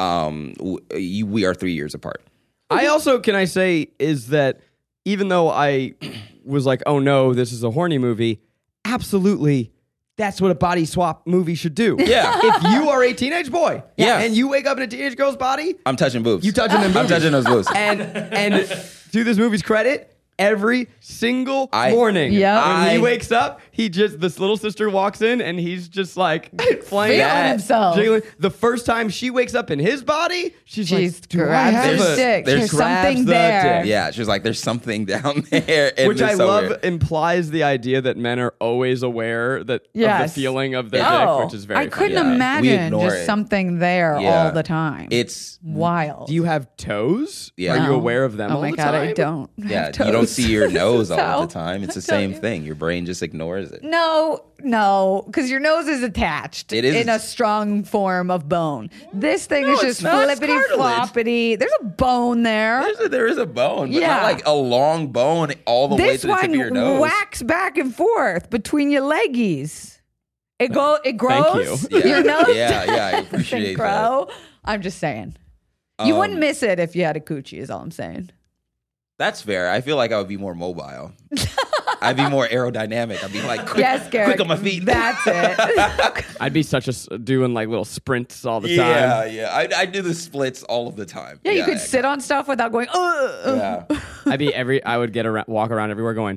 C: we are 3 years apart.
B: I also, can I say, is that even though I was like, oh no, this is a horny movie, absolutely, that's what a body swap movie should do.
C: Yeah.
B: If you are a teenage boy
C: Yeah.
B: and you wake up in a teenage girl's body,
C: I'm touching boobs.
B: you touching them
C: I'm
B: boobies.
C: touching those boobs.
B: And to this movie's credit, every single morning
D: Yep.
B: when he wakes up, this little sister walks in and he's just like playing
D: Feeling himself.
B: jiggling. The first time she wakes up in his body, she's like, do I
D: grabs
B: have
D: his
B: a
D: dick.
C: there's
D: There's
B: grabs
D: something
B: the
D: there.
B: dick.
C: Yeah, she was like, "There's something down there," and
B: Which
C: it's
B: I
C: so
B: love
C: weird.
B: implies the idea that men are always aware of the feeling of their
D: Oh,
B: dick, which is very
D: I couldn't
B: funny.
C: We
D: imagine
C: ignore
D: just
C: it.
D: something there
C: Yeah.
D: all the time.
C: It's
D: wild.
B: Do you have toes?
C: Yeah.
B: Are you
D: No.
B: aware of them
D: Oh
B: all
D: my
B: the
D: God,
B: time?
D: I don't.
C: yeah,
D: have
C: you don't
D: toes.
C: see your nose all
D: So,
C: the time. It's the
D: tell
C: same
D: you.
C: thing. Your brain just ignores it.
D: No, because your nose is attached
C: It is.
D: in a strong form of bone. This thing is
C: it's
D: just
C: not. It's
D: flippity
C: cartilage.
D: floppity. There's a bone there.
C: There is a bone, but
D: Yeah.
C: not like a long bone all the way
D: This
C: to the tip of your
D: one
C: nose.
D: whacks back and forth between your leggies. It grows.
B: you.
C: Yeah.
D: Your nose
C: Yeah, I
D: doesn't
C: appreciate that.
D: grow. I'm just saying. You wouldn't miss it if you had a coochie, is all I'm saying.
C: That's fair. I feel like I would be more mobile. I'd be more aerodynamic. I'd be like quick,
D: Yes, Garrett.
C: quick on my feet.
D: That's it.
B: I'd be doing like little sprints all the time.
C: Yeah. I do the splits all of the time.
D: Yeah, you could sit on stuff without going, ugh.
C: Yeah.
B: I would walk around everywhere going,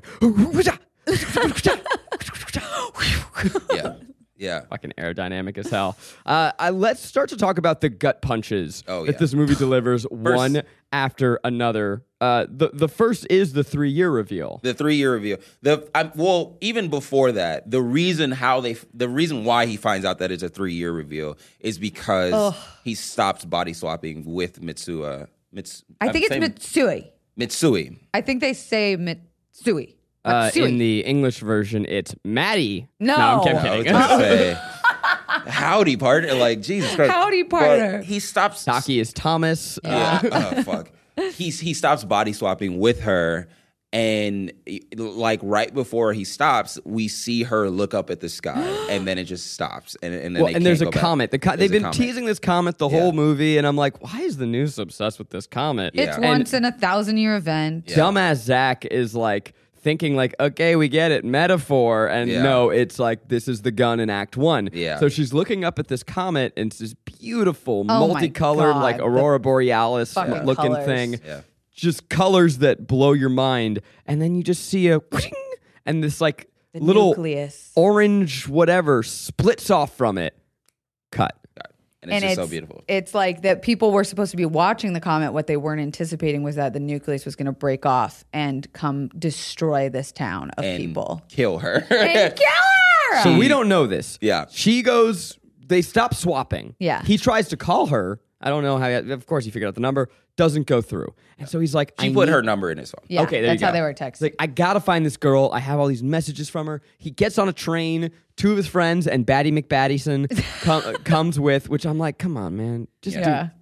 C: Yeah.
B: fucking aerodynamic as hell. Let's start to talk about the gut punches
C: Oh,
B: that
C: yeah.
B: this movie delivers one after another. The first is the 3-year reveal.
C: The 3-year reveal. Even before that, the reason why he finds out that it's a 3-year reveal is because he stops body swapping with Mitsui.
D: I think it's Mitsui.
C: Mitsui.
D: I think they say Mitsui.
B: In the English version, it's Maddie.
D: No.
B: I'm kidding.
C: I was gonna say, howdy partner. Like Jesus Christ.
D: Howdy, partner.
C: But he stops.
B: Taki is Thomas.
C: Yeah. Oh fuck. He stops body swapping with her, and like right before he stops, we see her look up at the sky, and then it just stops, and then
B: Well,
C: they
B: and there's a
C: can't go back.
B: comet. They've
C: There's
B: been
C: a comet.
B: teasing this comet the whole movie, and I'm like, why is the news obsessed with this comet?
D: It's
C: Yeah.
D: once in a 1,000-year event.
C: Yeah.
B: Dumbass Zach is like thinking like, okay, we get it, metaphor, and
C: Yeah.
B: no, it's like this is the gun in Act 1.
C: Yeah.
B: So she's looking up at this comet, and it's this beautiful,
D: Oh my
B: multicolored,
D: God.
B: like Aurora Borealis
D: fucking
B: looking
D: colors.
B: thing.
C: Yeah.
B: Just colors that blow your mind, and then you just see a and this like
D: The
B: little
D: nucleus.
B: orange whatever splits off from it. Cut.
C: And it's just so beautiful.
D: It's like that people were supposed to be watching the comet. What they weren't anticipating was that the nucleus was going to break off and come destroy this town of
C: And
D: people.
C: kill her.
D: And kill her!
B: So we don't know this.
C: Yeah.
B: She goes, they stop swapping.
D: Yeah.
B: He tries to call her. I don't know how, of course he figured out the number. Doesn't go through. And so he's like,
C: She put her number in his phone.
D: Yeah,
B: Okay, there
D: that's
B: you
D: how
B: go.
D: they were
B: He's
D: texting.
B: like, I gotta find this girl. I have all these messages from her. He gets on a train. 2 of his friends and Batty McBattison comes with, which I'm like, come on, man. Just
D: Yeah.
B: just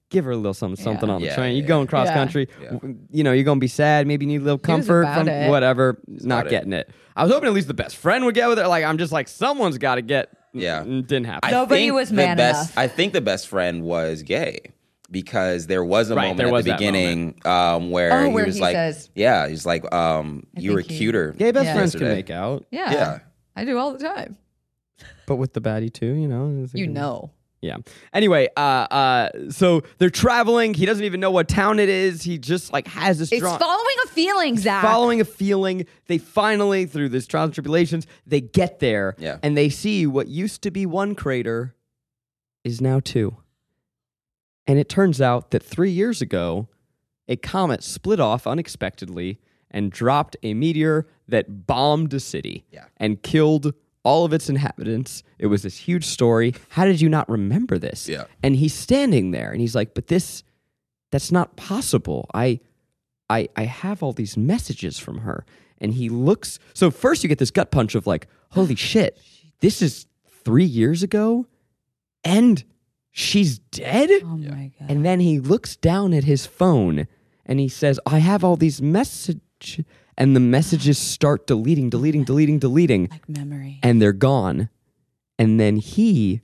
B: give her a little something on the
C: Yeah,
B: train.
C: yeah,
B: You're going cross
D: yeah.
B: country.
C: Yeah.
B: You know, you're going to be sad. Maybe you need a little comfort
D: about
B: from
D: it.
B: whatever. Not
C: about it.
B: getting it. I was hoping at least the best friend would get with it. Like, I'm just like, someone's got to get.
C: Yeah.
B: Didn't happen.
D: Nobody
C: think
D: was
C: the
D: man
C: best,
D: enough.
C: I think the best friend was gay because there was a
B: Right,
C: moment
B: there
C: at
B: was
C: the
B: that
C: beginning where
D: Oh,
C: he
D: where
C: was
D: he
C: like,
D: says-
C: yeah, he's like, you were
D: think he-
C: cuter.
B: Gay best
D: Yeah.
B: friends can
C: yesterday.
B: make out,
D: Yeah.
C: Yeah.
D: I do all the time.
B: but with the baddie too, you know.
D: You know.
B: Yeah. Anyway, so they're traveling. He doesn't even know what town it is. He just like has this
D: It's following a feeling, Zach.
B: following a feeling. They finally, through this trials and tribulations, they get there.
C: Yeah.
B: And they see what used to be one crater is now two. And it turns out that 3 years ago, a comet split off unexpectedly and dropped a meteor that bombed a city and killed all of its inhabitants. It was this huge story. How did you not remember this?
C: Yeah.
B: And he's standing there and he's like, but that's not possible. I have all these messages from her. And he looks, so first you get this gut punch of like, holy shit, this is 3 years ago and she's dead?
D: Oh my God.
B: And then he looks down at his phone and he says, I have all these messages. And the messages start deleting.
D: Like memory.
B: And they're gone. And then he,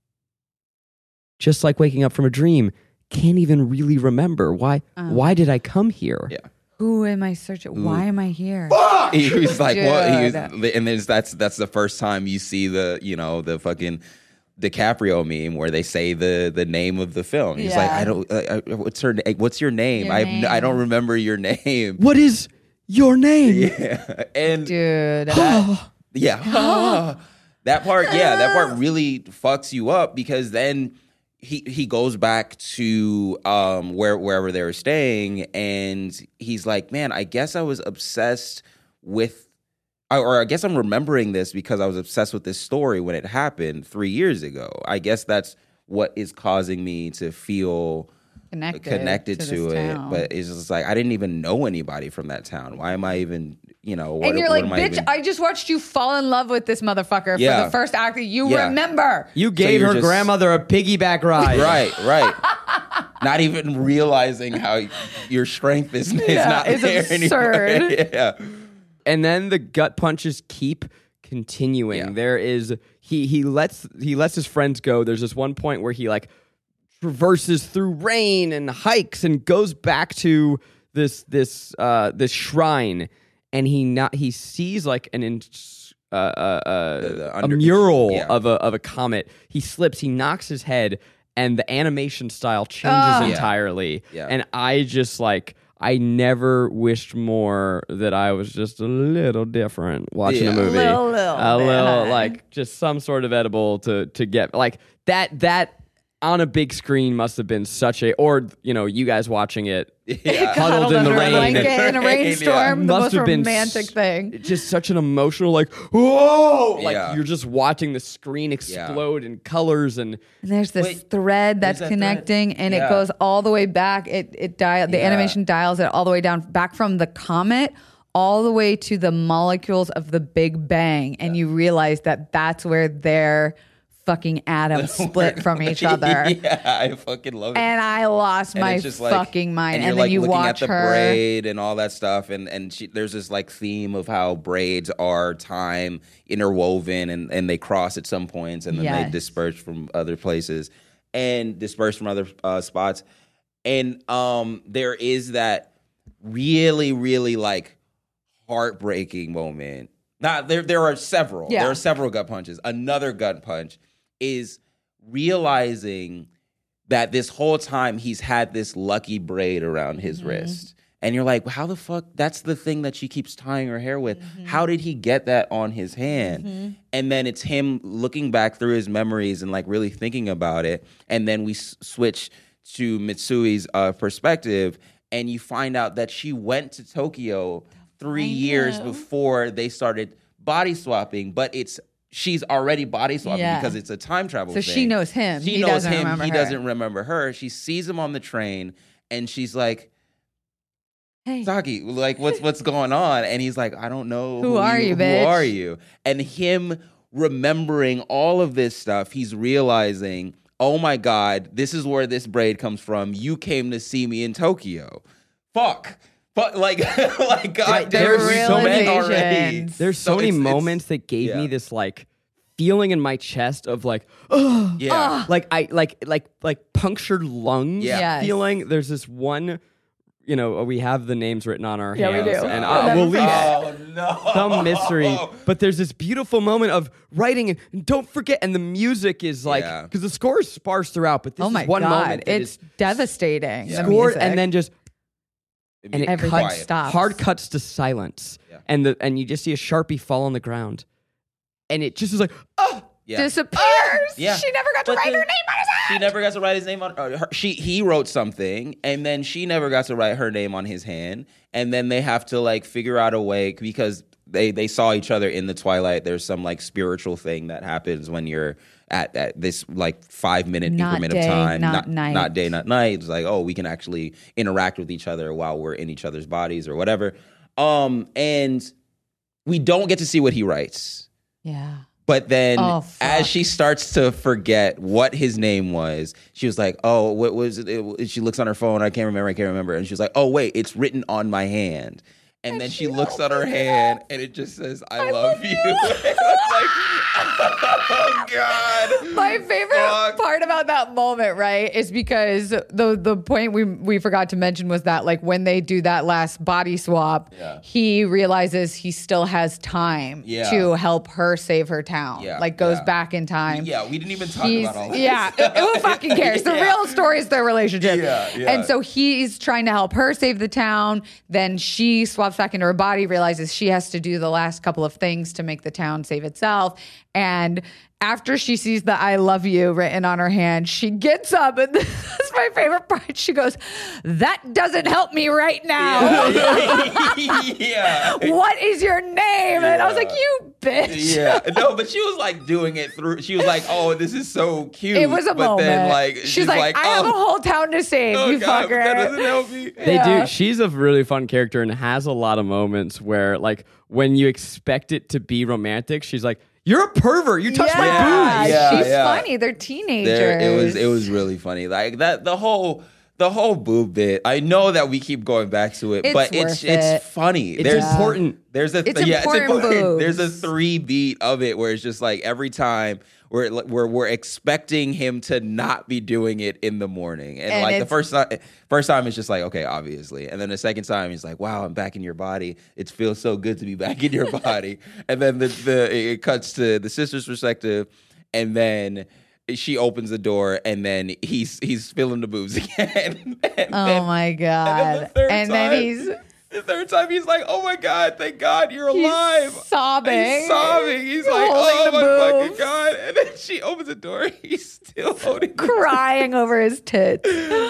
B: just like waking up from a dream, can't even really remember. Why did I come here?
C: Yeah.
D: Who am I searching? Why am I here?
C: He was like, what? He was,
D: Dude.
C: and then that's the first time you see the fucking DiCaprio meme where they say the name of the film. He's like,
D: Yeah.
C: I don't. What's your name?
D: Your
C: I
D: name.
C: don't remember your name.
B: What is your name?
C: Yeah, and
D: Dude.
C: yeah, that part really fucks you up because then he goes back to wherever they were staying and he's like, man, I guess I was obsessed with, or I guess I'm remembering this because I was obsessed with this story when it happened 3 years ago. I guess that's what is causing me to feel connected to
D: this
C: it.
D: town.
C: But it's just like, I didn't even know anybody from that town. Why am I even, what,
D: And you're
C: what
D: like,
C: am I
D: bitch,
C: even-
D: I just watched you fall in love with this motherfucker for
C: Yeah.
D: the first act that you
C: Yeah.
D: remember.
B: You gave
C: you're
B: her
C: just-
B: grandmother a piggyback ride.
C: Right. Not even realizing how your strength is not
D: it's
C: there
D: absurd.
C: anymore. Yeah.
B: And then the gut punches keep continuing.
C: Yeah.
B: There is he lets his friends go. There's this one point where he like traverses through rain and hikes and goes back to this shrine, and he sees like a mural
C: yeah.
B: of a comet. He slips, he knocks his head, and the animation style changes entirely.
C: Yeah.
B: And I just like, I never wished more that I was just a little different watching a
C: Yeah.
B: movie.
D: Little
B: a
D: bit.
B: little, like just some sort of edible to get like that on a big screen must have been such a, or you guys watching it huddled in the
D: under a
B: rain.
D: blanket in a rainstorm. The
B: Must
D: most
B: have been
D: romantic thing.
B: Just such an emotional, like, whoa! Like
C: Yeah.
B: you're just watching the screen explode in colors and
D: And there's this
C: Wait,
D: thread that's
C: that
D: connecting,
C: thread?
D: and it
C: Yeah.
D: goes all the way back. The animation dials it all the way down, back from the comet all the way to the molecules of the Big Bang, and you realize that that's where their fucking atoms split from each other.
C: Yeah, I fucking love it.
D: And I lost
C: And
D: my
C: it's just
D: fucking mind.
C: you're
D: And then
C: like
D: you
C: looking
D: watch
C: at the
D: her.
C: braid and all that stuff, and there's this like theme of how braids are time interwoven, and they cross at some points, and then they
D: Yes.
C: disperse from other places and disperse from other spots, and there is that really, really like heartbreaking moment. Now there are several.
D: Yeah.
C: There are several gut punches. Another gut punch is realizing that this whole time he's had this lucky braid around his wrist. And you're like, how the fuck? That's the thing that she keeps tying her hair with. How did he get that on his hand? And then it's him looking back through his memories and like really thinking about it. And then we switch to Mitsui's perspective, and you find out that she went to Tokyo 3 years before they started body swapping, but she's already body swapping
D: Yeah.
C: because it's a time travel
D: So
C: thing.
D: she knows him.
C: She
D: He
C: knows
D: doesn't
C: him.
D: remember
C: He
D: her.
C: doesn't remember her. She sees him on the train, and she's like,
D: Hey.
C: Saki, like what's going on? And he's like, I don't know.
D: Who are you, bitch?
C: Who are you? And him remembering all of this stuff, he's realizing, oh my God, this is where this braid comes from. You came to see me in Tokyo. Fuck. But like, God,
B: There's so many
C: already.
B: There's so many moments that gave me this like feeling in my chest of like, like I like punctured lungs feeling. There's this one, you know, we have the names written on our hands,
D: we do.
B: and we'll leave some mystery. But there's this beautiful moment of writing, and don't forget, and the music is like, because the score is sparse throughout, but this is one moment that
D: it's devastating.
B: Yeah. Scored, and then just. And it
D: everything stops.
B: Hard cuts to silence, and you just see a Sharpie fall on the ground, and it just is like,
D: disappears.
C: Yeah.
D: She never got to write her name on his hand.
C: She never got to write his name on he wrote something, and then she never got to write her name on his hand, and then they have to like figure out a way because they saw each other in the twilight. There's some like spiritual thing that happens when you're at this like 5-minute increment of time,
D: not night,
C: not day, not night. It's like, oh, we can actually interact with each other while we're in each other's bodies or whatever. And we don't get to see what he writes.
D: Yeah.
C: But then as she starts to forget what his name was, she was like, oh, what was it? She looks on her phone. I can't remember. And she's like, oh, wait, it's written on my hand. And then she looks at her hand, and it just says, I love you. Like, oh, God.
D: My favorite part about that moment, right, is because the point we forgot to mention was that, like, when they do that last body swap, he realizes he still has time to help her save her town. Like, goes back in time.
C: Yeah, we didn't even talk about all this.
D: Yeah, who fucking cares? The real story is their relationship. And so he's trying to help her save the town. Then she swaps back into her body, realizes she has to do the last couple of things to make the town save itself. And after she sees the I love you written on her hand, she gets up, and that's my favorite part. She goes, that doesn't help me right now. What is your name? And I was like, you bitch.
C: Yeah. No, but she was like doing it through. She was like, oh, this is so cute.
D: It was a moment.
C: Then, like,
D: she's like, I have a whole town to save, you
C: God,
D: fucker.
C: That doesn't help me.
B: They do. She's a really fun character and has a lot of moments where, like, when you expect it to be romantic, she's like, you're a pervert. You touched my boobs.
D: She's funny. They're teenagers.
C: It was really funny. Like that the whole boob bit. I know that we keep going back to it, but it's funny.
B: It's important.
C: It's important.
D: Boobs.
C: There's a 3 beat of it where it's just like every time we're expecting him to not be doing it in the morning, and like the first time it's just like, okay, obviously, and then the second time he's like, wow, I'm back in your body. It feels so good to be back in your body, and then it cuts to the sister's perspective, and then she opens the door, and then he's feeling the boobs again.
D: My God! And then
C: the third time he's like, oh my God, thank God you're alive.
D: He's sobbing.
C: He's like, oh my fucking God. And then she opens the door. He's still holding
D: crying over his tits.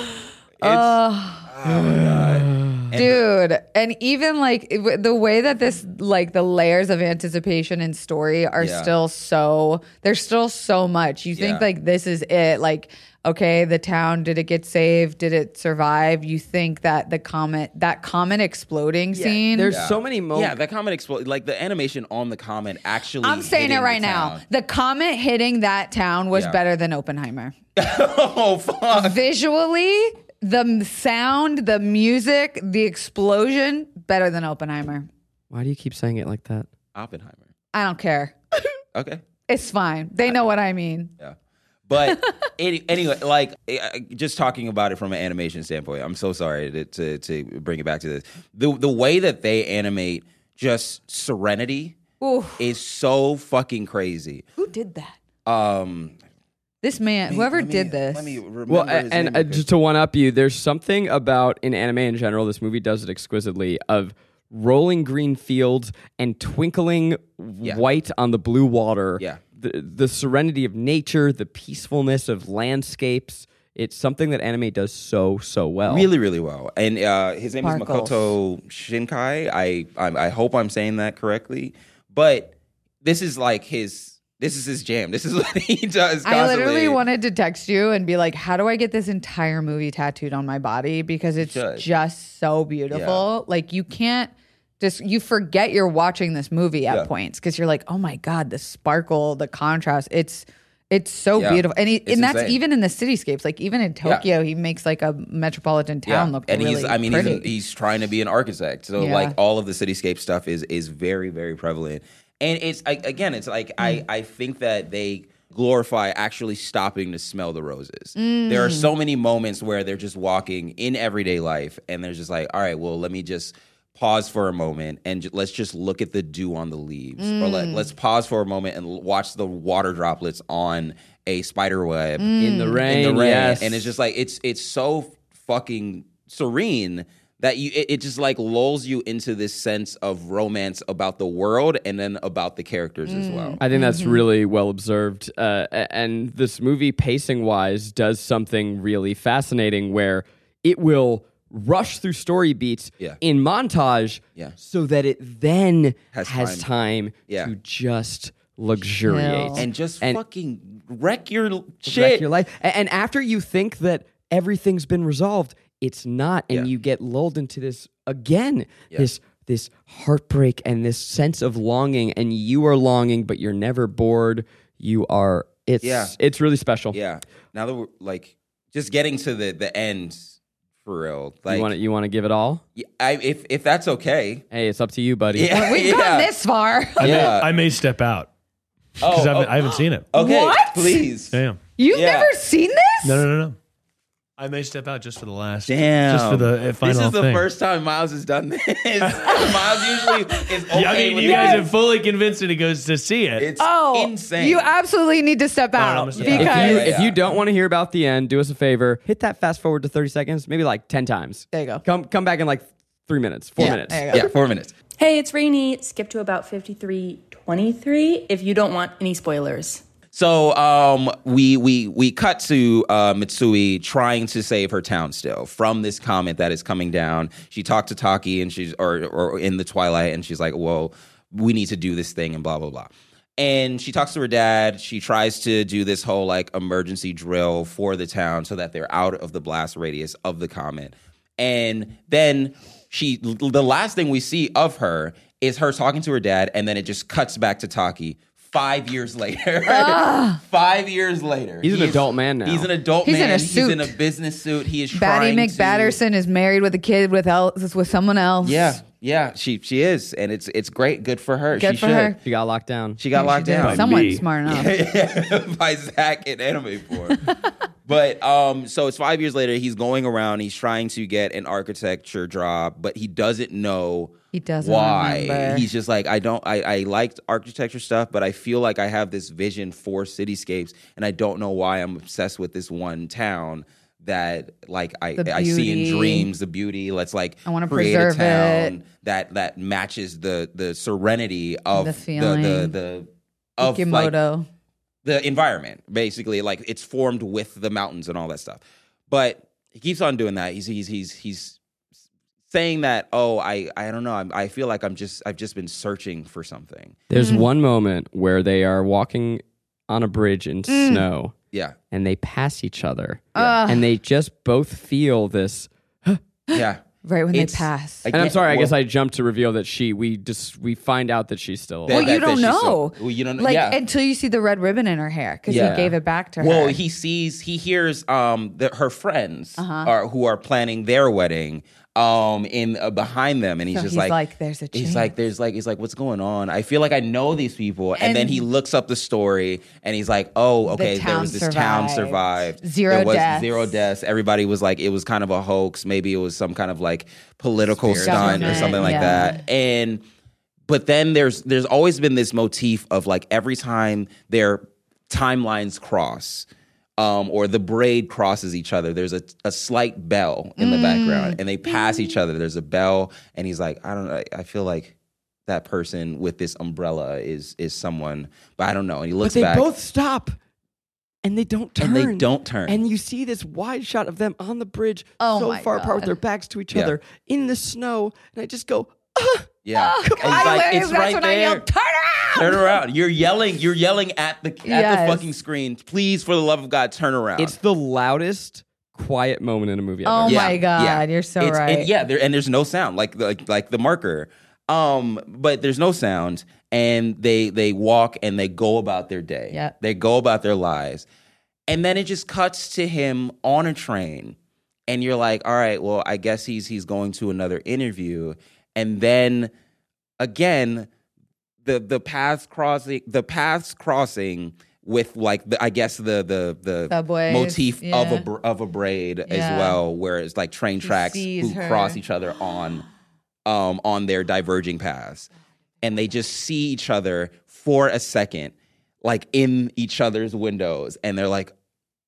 C: Oh my God.
D: Dude, and even like the way that this, like the layers of anticipation and story are still there's still so much. You think like this is it. Like, okay, the town, did it get saved? Did it survive? You think that that comet exploding scene.
B: There's so many moments.
C: Yeah, that comet explode. Like the animation on the comet actually.
D: I'm saying it right now. The comet hitting that town was better than Oppenheimer.
C: Oh, fuck.
D: Visually, the sound, the music, the explosion, better than Oppenheimer.
B: Why do you keep saying it like that?
C: Oppenheimer.
D: I don't care.
C: Okay.
D: It's fine. They know what I mean.
C: Yeah. But anyway, like just talking about it from an animation standpoint, I'm so sorry to bring it back to this. The way that they animate just Serenity is so fucking crazy.
D: Who did that? This man, whoever did this.
C: Let me remember his name.
B: Just to one up you, there's something about in anime in general. This movie does it exquisitely of rolling green fields and twinkling white on the blue water.
C: Yeah.
B: The serenity of nature, the peacefulness of landscapes. It's something that anime does so well.
C: Really, really well. And his name is Makoto Shinkai. I hope I'm saying that correctly. But this is like his jam. This is what he does constantly.
D: I literally wanted to text you and be like, how do I get this entire movie tattooed on my body? Because it's just so beautiful. Yeah. Like you can't you forget you're watching this movie at points because you're like, oh my God, the sparkle, the contrast. It's It's so beautiful, and that's
C: insane.
D: even in the cityscapes. Like even in Tokyo, he makes like a metropolitan town look
C: and
D: really pretty.
C: he's trying to be an architect, so like all of the cityscape stuff is very, very prevalent. And it's I think that they glorify actually stopping to smell the roses. There are so many moments where they're just walking in everyday life, and they're just like, all right, well, let me just pause for a moment and let's just look at the dew on the leaves, or let's pause for a moment and watch the water droplets on a spider web
B: in the rain. Yes.
C: And it's just like it's so fucking serene that it just like lulls you into this sense of romance about the world and then about the characters as well.
B: I think that's really well observed. And this movie, pacing wise, does something really fascinating where it will rush through story beats in montage so that it then has time to just luxuriate
C: and just fucking wreck your shit.
B: Wreck your life. And after you think that everything's been resolved, it's not, and you get lulled into this again, this heartbreak and this sense of longing, and you are longing, but you're never bored. You are. It's really special.
C: Yeah. Now that we're like just getting to the end. For real, like
B: you want to give it all?
C: If that's okay.
B: Hey, it's up to you, buddy.
C: Yeah,
D: We've gone this far.
A: I may step out because I haven't seen it.
C: Okay,
D: What?
C: please.
A: Damn.
D: You've never seen this?
A: No. I may step out just for the last.
C: Damn.
A: Just for the final
C: This is the
A: thing.
C: first time Miles has done this. Miles usually is okay.
A: I mean,
C: with
A: you guys
C: that.
A: have fully convinced me to go to see it.
C: It's
D: Oh,
C: insane.
D: you absolutely need to step out
A: I'm gonna step
D: because
A: out.
B: If you don't want to hear about the end, do us a favor. Hit that fast forward to 30 seconds, maybe like 10 times.
D: There you go.
B: Come back in like 3 minutes, 4 minutes.
D: there you go.
C: 4 minutes.
E: Hey, it's Rainy. Skip to about 53:23 if you don't want any spoilers.
C: So we cut to Mitsui trying to save her town still from this comet that is coming down. She talked to Taki and she's or in the twilight, and she's like, "Well, we need to do this thing," and blah blah blah. And she talks to her dad. She tries to do this whole like emergency drill for the town so that they're out of the blast radius of the comet. And then the last thing we see of her is her talking to her dad, and then it just cuts back to Taki. 5 years later. 5 years later.
B: He's an adult man now.
C: He's an adult
D: He's
C: man.
D: in a suit.
C: He's in a business suit. He is
D: Batty
C: trying
D: McBatterson is married with a kid with someone else.
C: Yeah, she is, and it's great. Good for her.
D: Good
C: she
D: for
C: should.
D: her.
B: She got locked down.
C: She got locked down.
D: Someone's smart enough.
C: By Zach in Anime Form. But so it's 5 years later. He's going around. He's trying to get an architecture job, but he doesn't know.
D: He doesn't
C: why.
D: remember.
C: He's just like, I liked architecture stuff, but I feel like I have this vision for cityscapes, and I don't know why I'm obsessed with this one town that like I see in dreams, the beauty. Let's like
D: I wanna
C: create a
D: preserve
C: town
D: it.
C: that matches the serenity of
D: The feeling.
C: the of like
D: Ikimoto.
C: the environment. Basically, like it's formed with the mountains and all that stuff. But he keeps on doing that. He's saying that, I don't know. I feel like I've just been searching for something.
B: There's one moment where they are walking on a bridge in snow.
C: Yeah.
B: And they pass each other. And they just both feel this.
C: Yeah.
D: Right when
C: It's-
D: they pass.
B: And I'm sorry, I guess I jumped to reveal that we find out that she's still alive.
D: Well, you don't know.
C: You don't know.
D: Like
C: yeah.
D: until you see the red ribbon in her hair because
C: Yeah.
D: he gave it back to her.
C: Well, he hears her friends who are planning their wedding in behind them, and he's
D: So
C: just
D: he's
C: like,
D: like, "There's a
C: he's
D: chance."
C: like, what's going on? I feel like I know these people, and then
D: And-
C: he looks up the story, and he's like, oh, okay, there
D: town
C: was this town
D: survived.
C: survived,
D: Zero
C: there was
D: deaths.
C: 0 deaths. Everybody was like, it was kind of a hoax. Maybe it was some kind of like political stunt or
D: Government,
C: something like
D: yeah.
C: that, But then there's always been this motif of like every time their timelines cross, or the braid crosses each other, there's a slight bell in the background, and they pass each other. There's a bell, and he's like, I don't know. I feel like that person with this umbrella is someone, but I don't know. And he
B: But
C: looks
B: they
C: back,
B: both stop. And they don't turn.
C: and they don't turn.
B: And you see this wide shot of them on the bridge,
D: Oh
B: so
D: my
B: far apart with
D: God.
B: their backs to each
C: Yeah.
B: other in the snow. And I just go,
C: yeah, and he's like, it's
D: that's
C: right
D: when
C: there.
D: I yelled, "Turn around!"
C: Turn around. You're yelling at the
D: Yes.
C: fucking screen. Please, for the love of God, turn around.
B: it's the loudest, quiet moment in a movie I've
D: Oh
B: ever
D: my God, you're so right.
C: And there's no sound, like the marker. But there's no sound, and they walk and they go about their day.
D: Yeah.
C: They go about their lives. And then it just cuts to him on a train, and you're like, all right, well, I guess he's going to another interview. And then again, the paths crossing with like the
D: Subways,
C: motif of a braid as well, where it's like train tracks who cross each other on their diverging paths, and they just see each other for a second, like in each other's windows, and they're like,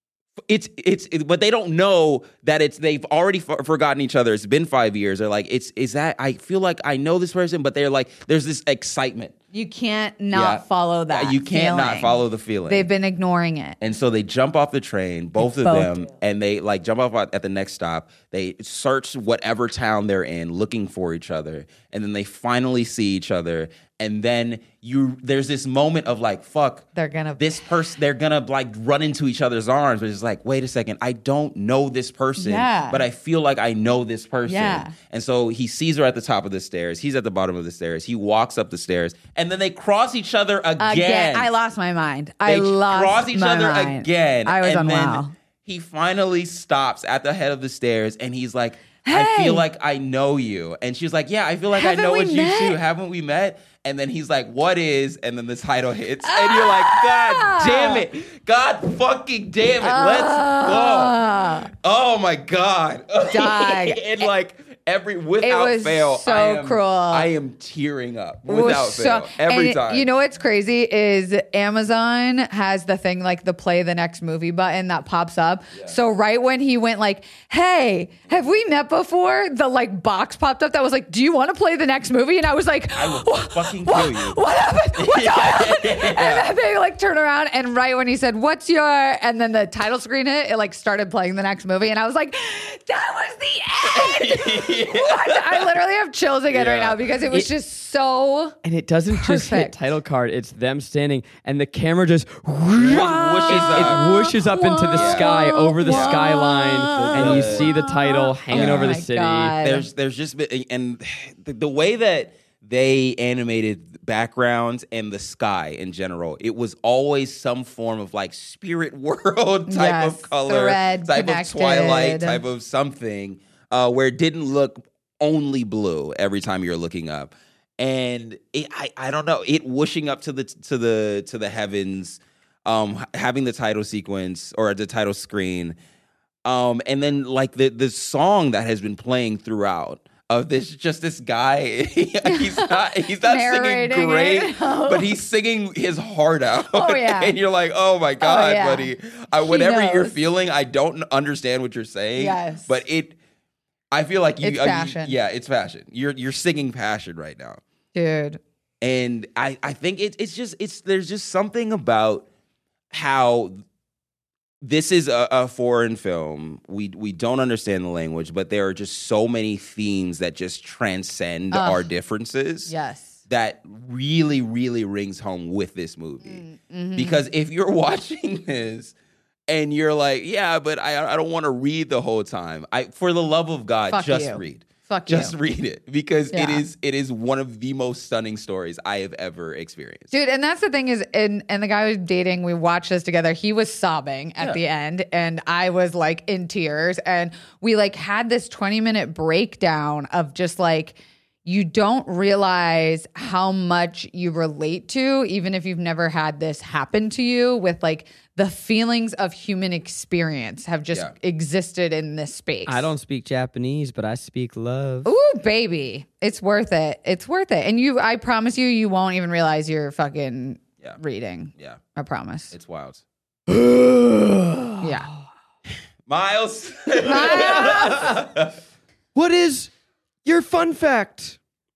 C: but they don't know that they've already forgotten each other. It's been 5 years. They're like, is that I feel like I know this person, but they're like, there's this excitement.
D: You can't not follow that.
C: You can't not follow the feeling.
D: They've been ignoring it.
C: And so they jump off the train, both of them, and they like jump off at the next stop. They search whatever town they're in, looking for each other, and then they finally see each other. And then there's this moment of like, fuck, they're gonna like run into each other's arms, but it's like, wait a second, I don't know this person, but I feel like I know this person. Yeah. And so he sees her at the top of the stairs. He's at the bottom of the stairs. He walks up the stairs, and then they cross each other again.
D: I lost my mind.
C: They cross each other again.
D: I was
C: and then
D: wow.
C: He finally stops at the head of the stairs, and he's like, I feel like I know you. And she's like, yeah, I feel like I know you too. Haven't we met? And then he's like, what is? And then the title hits. And you're like, God damn it. God fucking damn it. Let's go. Oh my God. And like without fail,
D: so cruel.
C: I am tearing up without fail every time.
D: You know what's crazy is Amazon has the thing like the play the next movie button that pops up. Yeah. So right when he went like, hey, have we met before? The like box popped up that was like, do you want to play the next movie? And I was like,
C: I will fucking kill you.
D: What happened? What's happened? And then they like turn around, and right when he said, what's your, and then the title screen hit, it like started playing the next movie. And I was like, that was the end. I literally have chills again right now because it was just so
B: and it doesn't
D: perfect.
B: Just hit title card, it's them standing and the camera just
C: whooshes
B: up into the sky over the skyline, and you see the title hanging over the city.
D: God.
C: There's just been, and the way that they animated backgrounds and the sky in general, it was always some form of like spirit world type of color, type of Twilight, type of something, where it didn't look only blue every time you're looking up. And I don't know, it whooshing up to the heavens, having the title sequence or the title screen, and then like the song that has been playing throughout. Of this guy, he's not singing great, but he's singing his heart out.
D: Oh yeah,
C: and you're like, oh my God, buddy. Whatever you're feeling, I don't understand what you're saying.
D: Yes,
C: but I feel like
D: it's passion.
C: It's passion. You're singing passion right now,
D: dude.
C: And I think there's just something about how. This is a foreign film. We don't understand the language, but there are just so many themes that just transcend our differences.
D: Yes.
C: That really, really rings home with this movie. Mm-hmm. Because if you're watching this and you're like, yeah, but I don't want to read the whole time. For the love of God, read. Just read it, because it is one of the most stunning stories I have ever experienced.
D: Dude, and that's the thing is, and the guy I was dating, we watched this together. He was sobbing at the end, and I was like in tears. And we like had this 20-minute breakdown of just like, you don't realize how much you relate to, even if you've never had this happen to you, with like the feelings of human experience have just existed in this space.
B: I don't speak Japanese, but I speak love.
D: Ooh, baby. It's worth it. It's worth it. And I promise you won't even realize you're fucking reading.
C: Yeah.
D: I promise.
C: It's wild.
D: Yeah.
C: Miles.
B: What is your fun fact?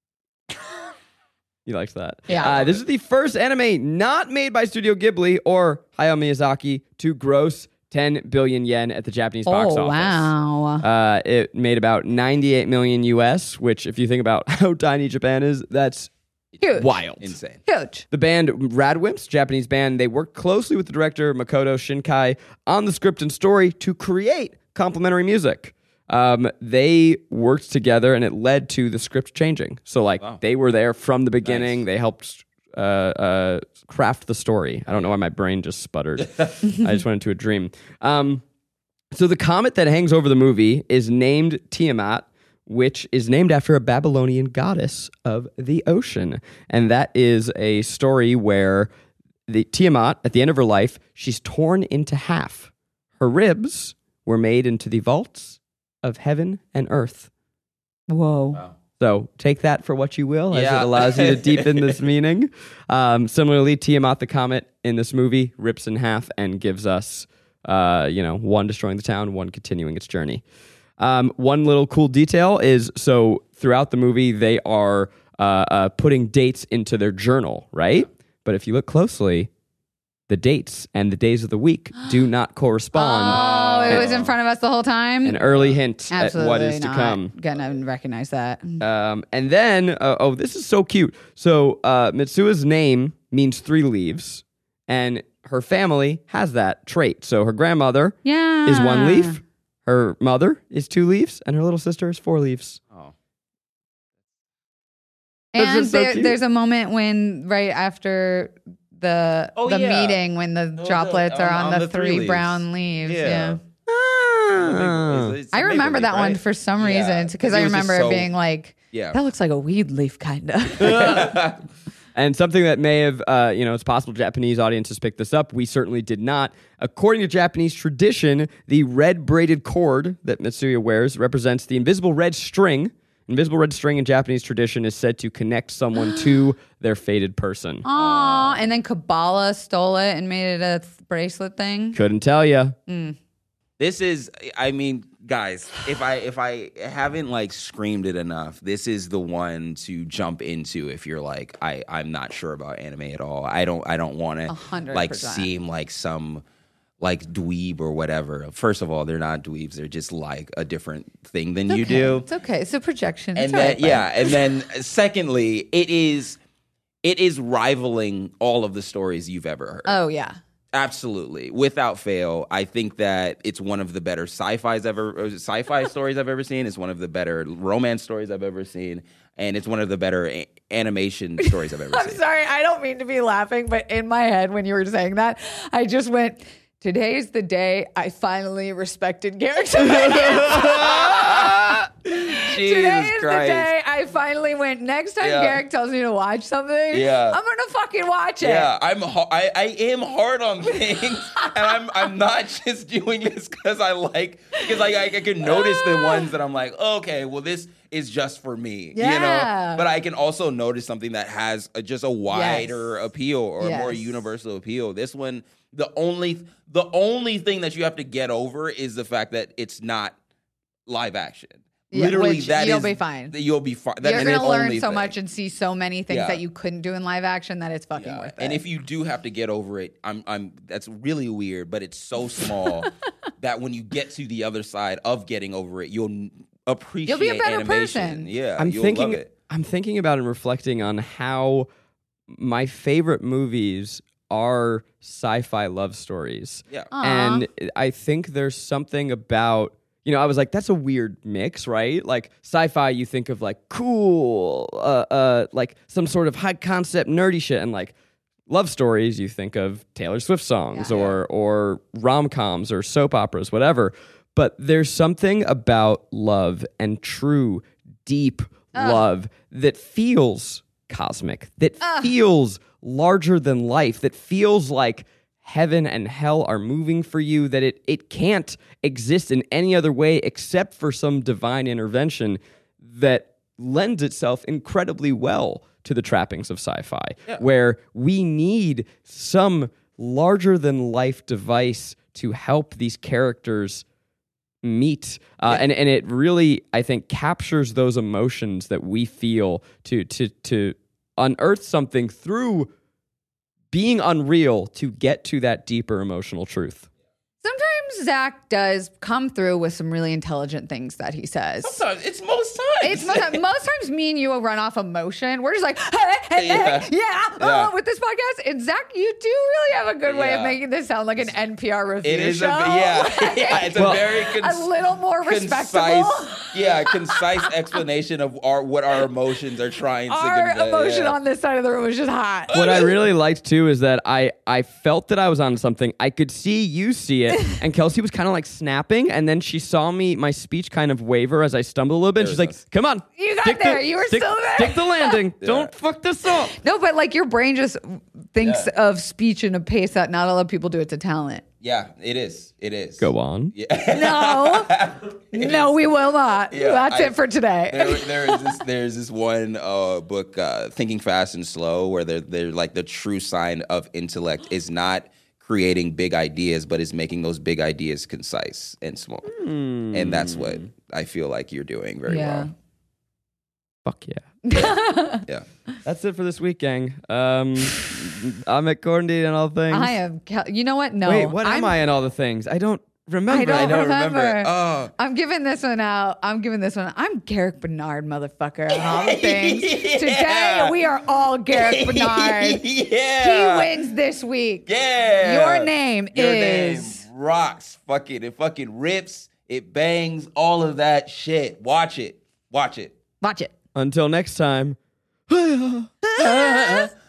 B: You liked that.
D: Yeah.
B: This is the first anime not made by Studio Ghibli or Hayao Miyazaki to gross 10 billion yen at the Japanese box office.
D: Oh, wow.
B: It made about 98 million US, which if you think about how tiny Japan is, that's
D: huge.
B: Wild.
C: Insane.
D: Huge.
B: The band Radwimps, Japanese band, they worked closely with the director Makoto Shinkai on the script and story to create complementary music. They worked together, and it led to the script changing. So, they were there from the beginning. Nice. They helped craft the story. I don't know why my brain just sputtered. I just went into a dream. So the comet that hangs over the movie is named Tiamat, which is named after a Babylonian goddess of the ocean. And that is a story where the Tiamat, at the end of her life, she's torn into half. Her ribs were made into the vaults of heaven and earth.
D: Whoa.
C: Wow.
B: So take that for what you will, as it allows you to deepen this meaning. Similarly, Tiamat the comet in this movie rips in half and gives us, one destroying the town, one continuing its journey. One little cool detail is, so throughout the movie, they are putting dates into their journal, right? But if you look closely, the dates and the days of the week do not correspond.
D: Oh, it was in front of us the whole time?
B: An early hint
D: Absolutely
B: at what is to come.
D: Gonna recognize that.
B: And then, this is so cute. So Mitsuha's name means 3 leaves, and her family has that trait. So her grandmother is 1 leaf, her mother is 2 leaves, and her little sister is 4 leaves.
C: Oh.
D: And there's a moment when, right after the meeting, when the droplets are on the 3 brown leaves. Yeah.
C: It's
D: I remember
C: leaf,
D: that
C: right?
D: one for some reason, because I remember it being like, that looks like a weed leaf, kind of.
B: And something that may have, it's possible Japanese audiences picked this up. We certainly did not. According to Japanese tradition, the red braided cord that Mitsuha wears represents the invisible red string. Invisible red string in Japanese tradition is said to connect someone to their fated person.
D: Aww, and then Kabbalah stole it and made it a bracelet thing.
B: Couldn't tell you.
C: This is, guys, if I haven't screamed it enough, this is the one to jump into if you're like, I'm not sure about anime at all. I don't want to
D: 100%.
C: seem like some dweeb or whatever. First of all, they're not dweebs. They're just a different thing than you do.
D: It's okay. It's a projection.
C: And then secondly, it is rivaling all of the stories you've ever heard.
D: Oh yeah.
C: Absolutely, without fail. I think that it's one of the better sci-fi stories I've ever seen. It's one of the better romance stories I've ever seen, and it's one of the better animation stories I've ever seen.
D: I'm sorry, I don't mean to be laughing, but in my head when you were saying that, I just went, "Today's the day I finally respected Garrick's opinion." Today is the day I finally went, next time Garrick tells me to watch something, I'm gonna fucking watch it.
C: Yeah, I am hard on things, and I'm not just doing this because I can notice the ones that I'm like, okay, well this is just for me, But I can also notice something that has just a wider appeal or a more universal appeal. This one, the only thing that you have to get over is the fact that it's not live action. Literally,
D: you'll be fine.
C: You'll be fine.
D: You're going to learn so much and see so many things that you couldn't do in live action that it's fucking worth it.
C: And if you do have to get over it, that's really weird, but it's so small that when you get to the other side of getting over it, you'll appreciate
D: You'll be a better
C: animation.
D: person.
C: Yeah,
B: I'm thinking about and reflecting on how my favorite movies are sci-fi love stories.
C: Yeah.
B: And I think there's something about, I was like, that's a weird mix, right? Like sci-fi, you think of cool, some sort of high concept nerdy shit, and love stories, you think of Taylor Swift songs or rom-coms or soap operas, whatever. But there's something about love and true, deep love that feels cosmic, that feels larger than life, that feels like heaven and hell are moving for you, that it can't exist in any other way except for some divine intervention that lends itself incredibly well to the trappings of sci-fi, where we need some larger than life device to help these characters meet. And it really, I think, captures those emotions that we feel to unearth something through being unreal to get to that deeper emotional truth.
D: Sometimes Zach does come through with some really intelligent things that he says.
C: Sometimes it's most times.
D: Most times me and you will run off emotion. We're just like, hey, with this podcast. And Zach, you do really have a good way of making this sound like an NPR review show.
C: It's a very
D: a little more respectable.
C: Concise explanation of what our emotions are trying to convey.
D: Our emotion on this side of the room is just hot.
B: What I really liked too is that I felt that I was on something. I could see you see it, and Kelsey was kind of like snapping, and then she saw my speech kind of waver as I stumbled a little bit. And she's like, "Come on,
D: you got there. You were still there.
B: Stick the landing. Don't fuck this up."
D: No, but like your brain just thinks of speech in a pace that not a lot of people do. It's a talent.
C: Yeah, it is. It is.
B: Go on.
C: Yeah.
D: No, we will not.
C: Yeah,
D: That's it for today.
C: There's this one book, Thinking Fast and Slow, where they're like the true sign of intellect is not creating big ideas, but is making those big ideas concise and small. And that's what I feel like you're doing very well.
B: Fuck yeah.
C: Yeah.
B: That's it for this week, gang. I'm at Corndy and all things.
D: I am. You know what? No.
B: Wait, what am I in all the things? I don't remember.
D: I don't remember.
C: Oh.
D: I'm giving this one out. I'm Garrick Bernard, motherfucker. And all the things. Today, we are all Garrick Bernard.
C: Yeah.
D: He wins this week.
C: Yeah.
D: Your name
C: name rocks. It fucking rips. It bangs. All of that shit. Watch it.
D: Watch it.
B: Until next time.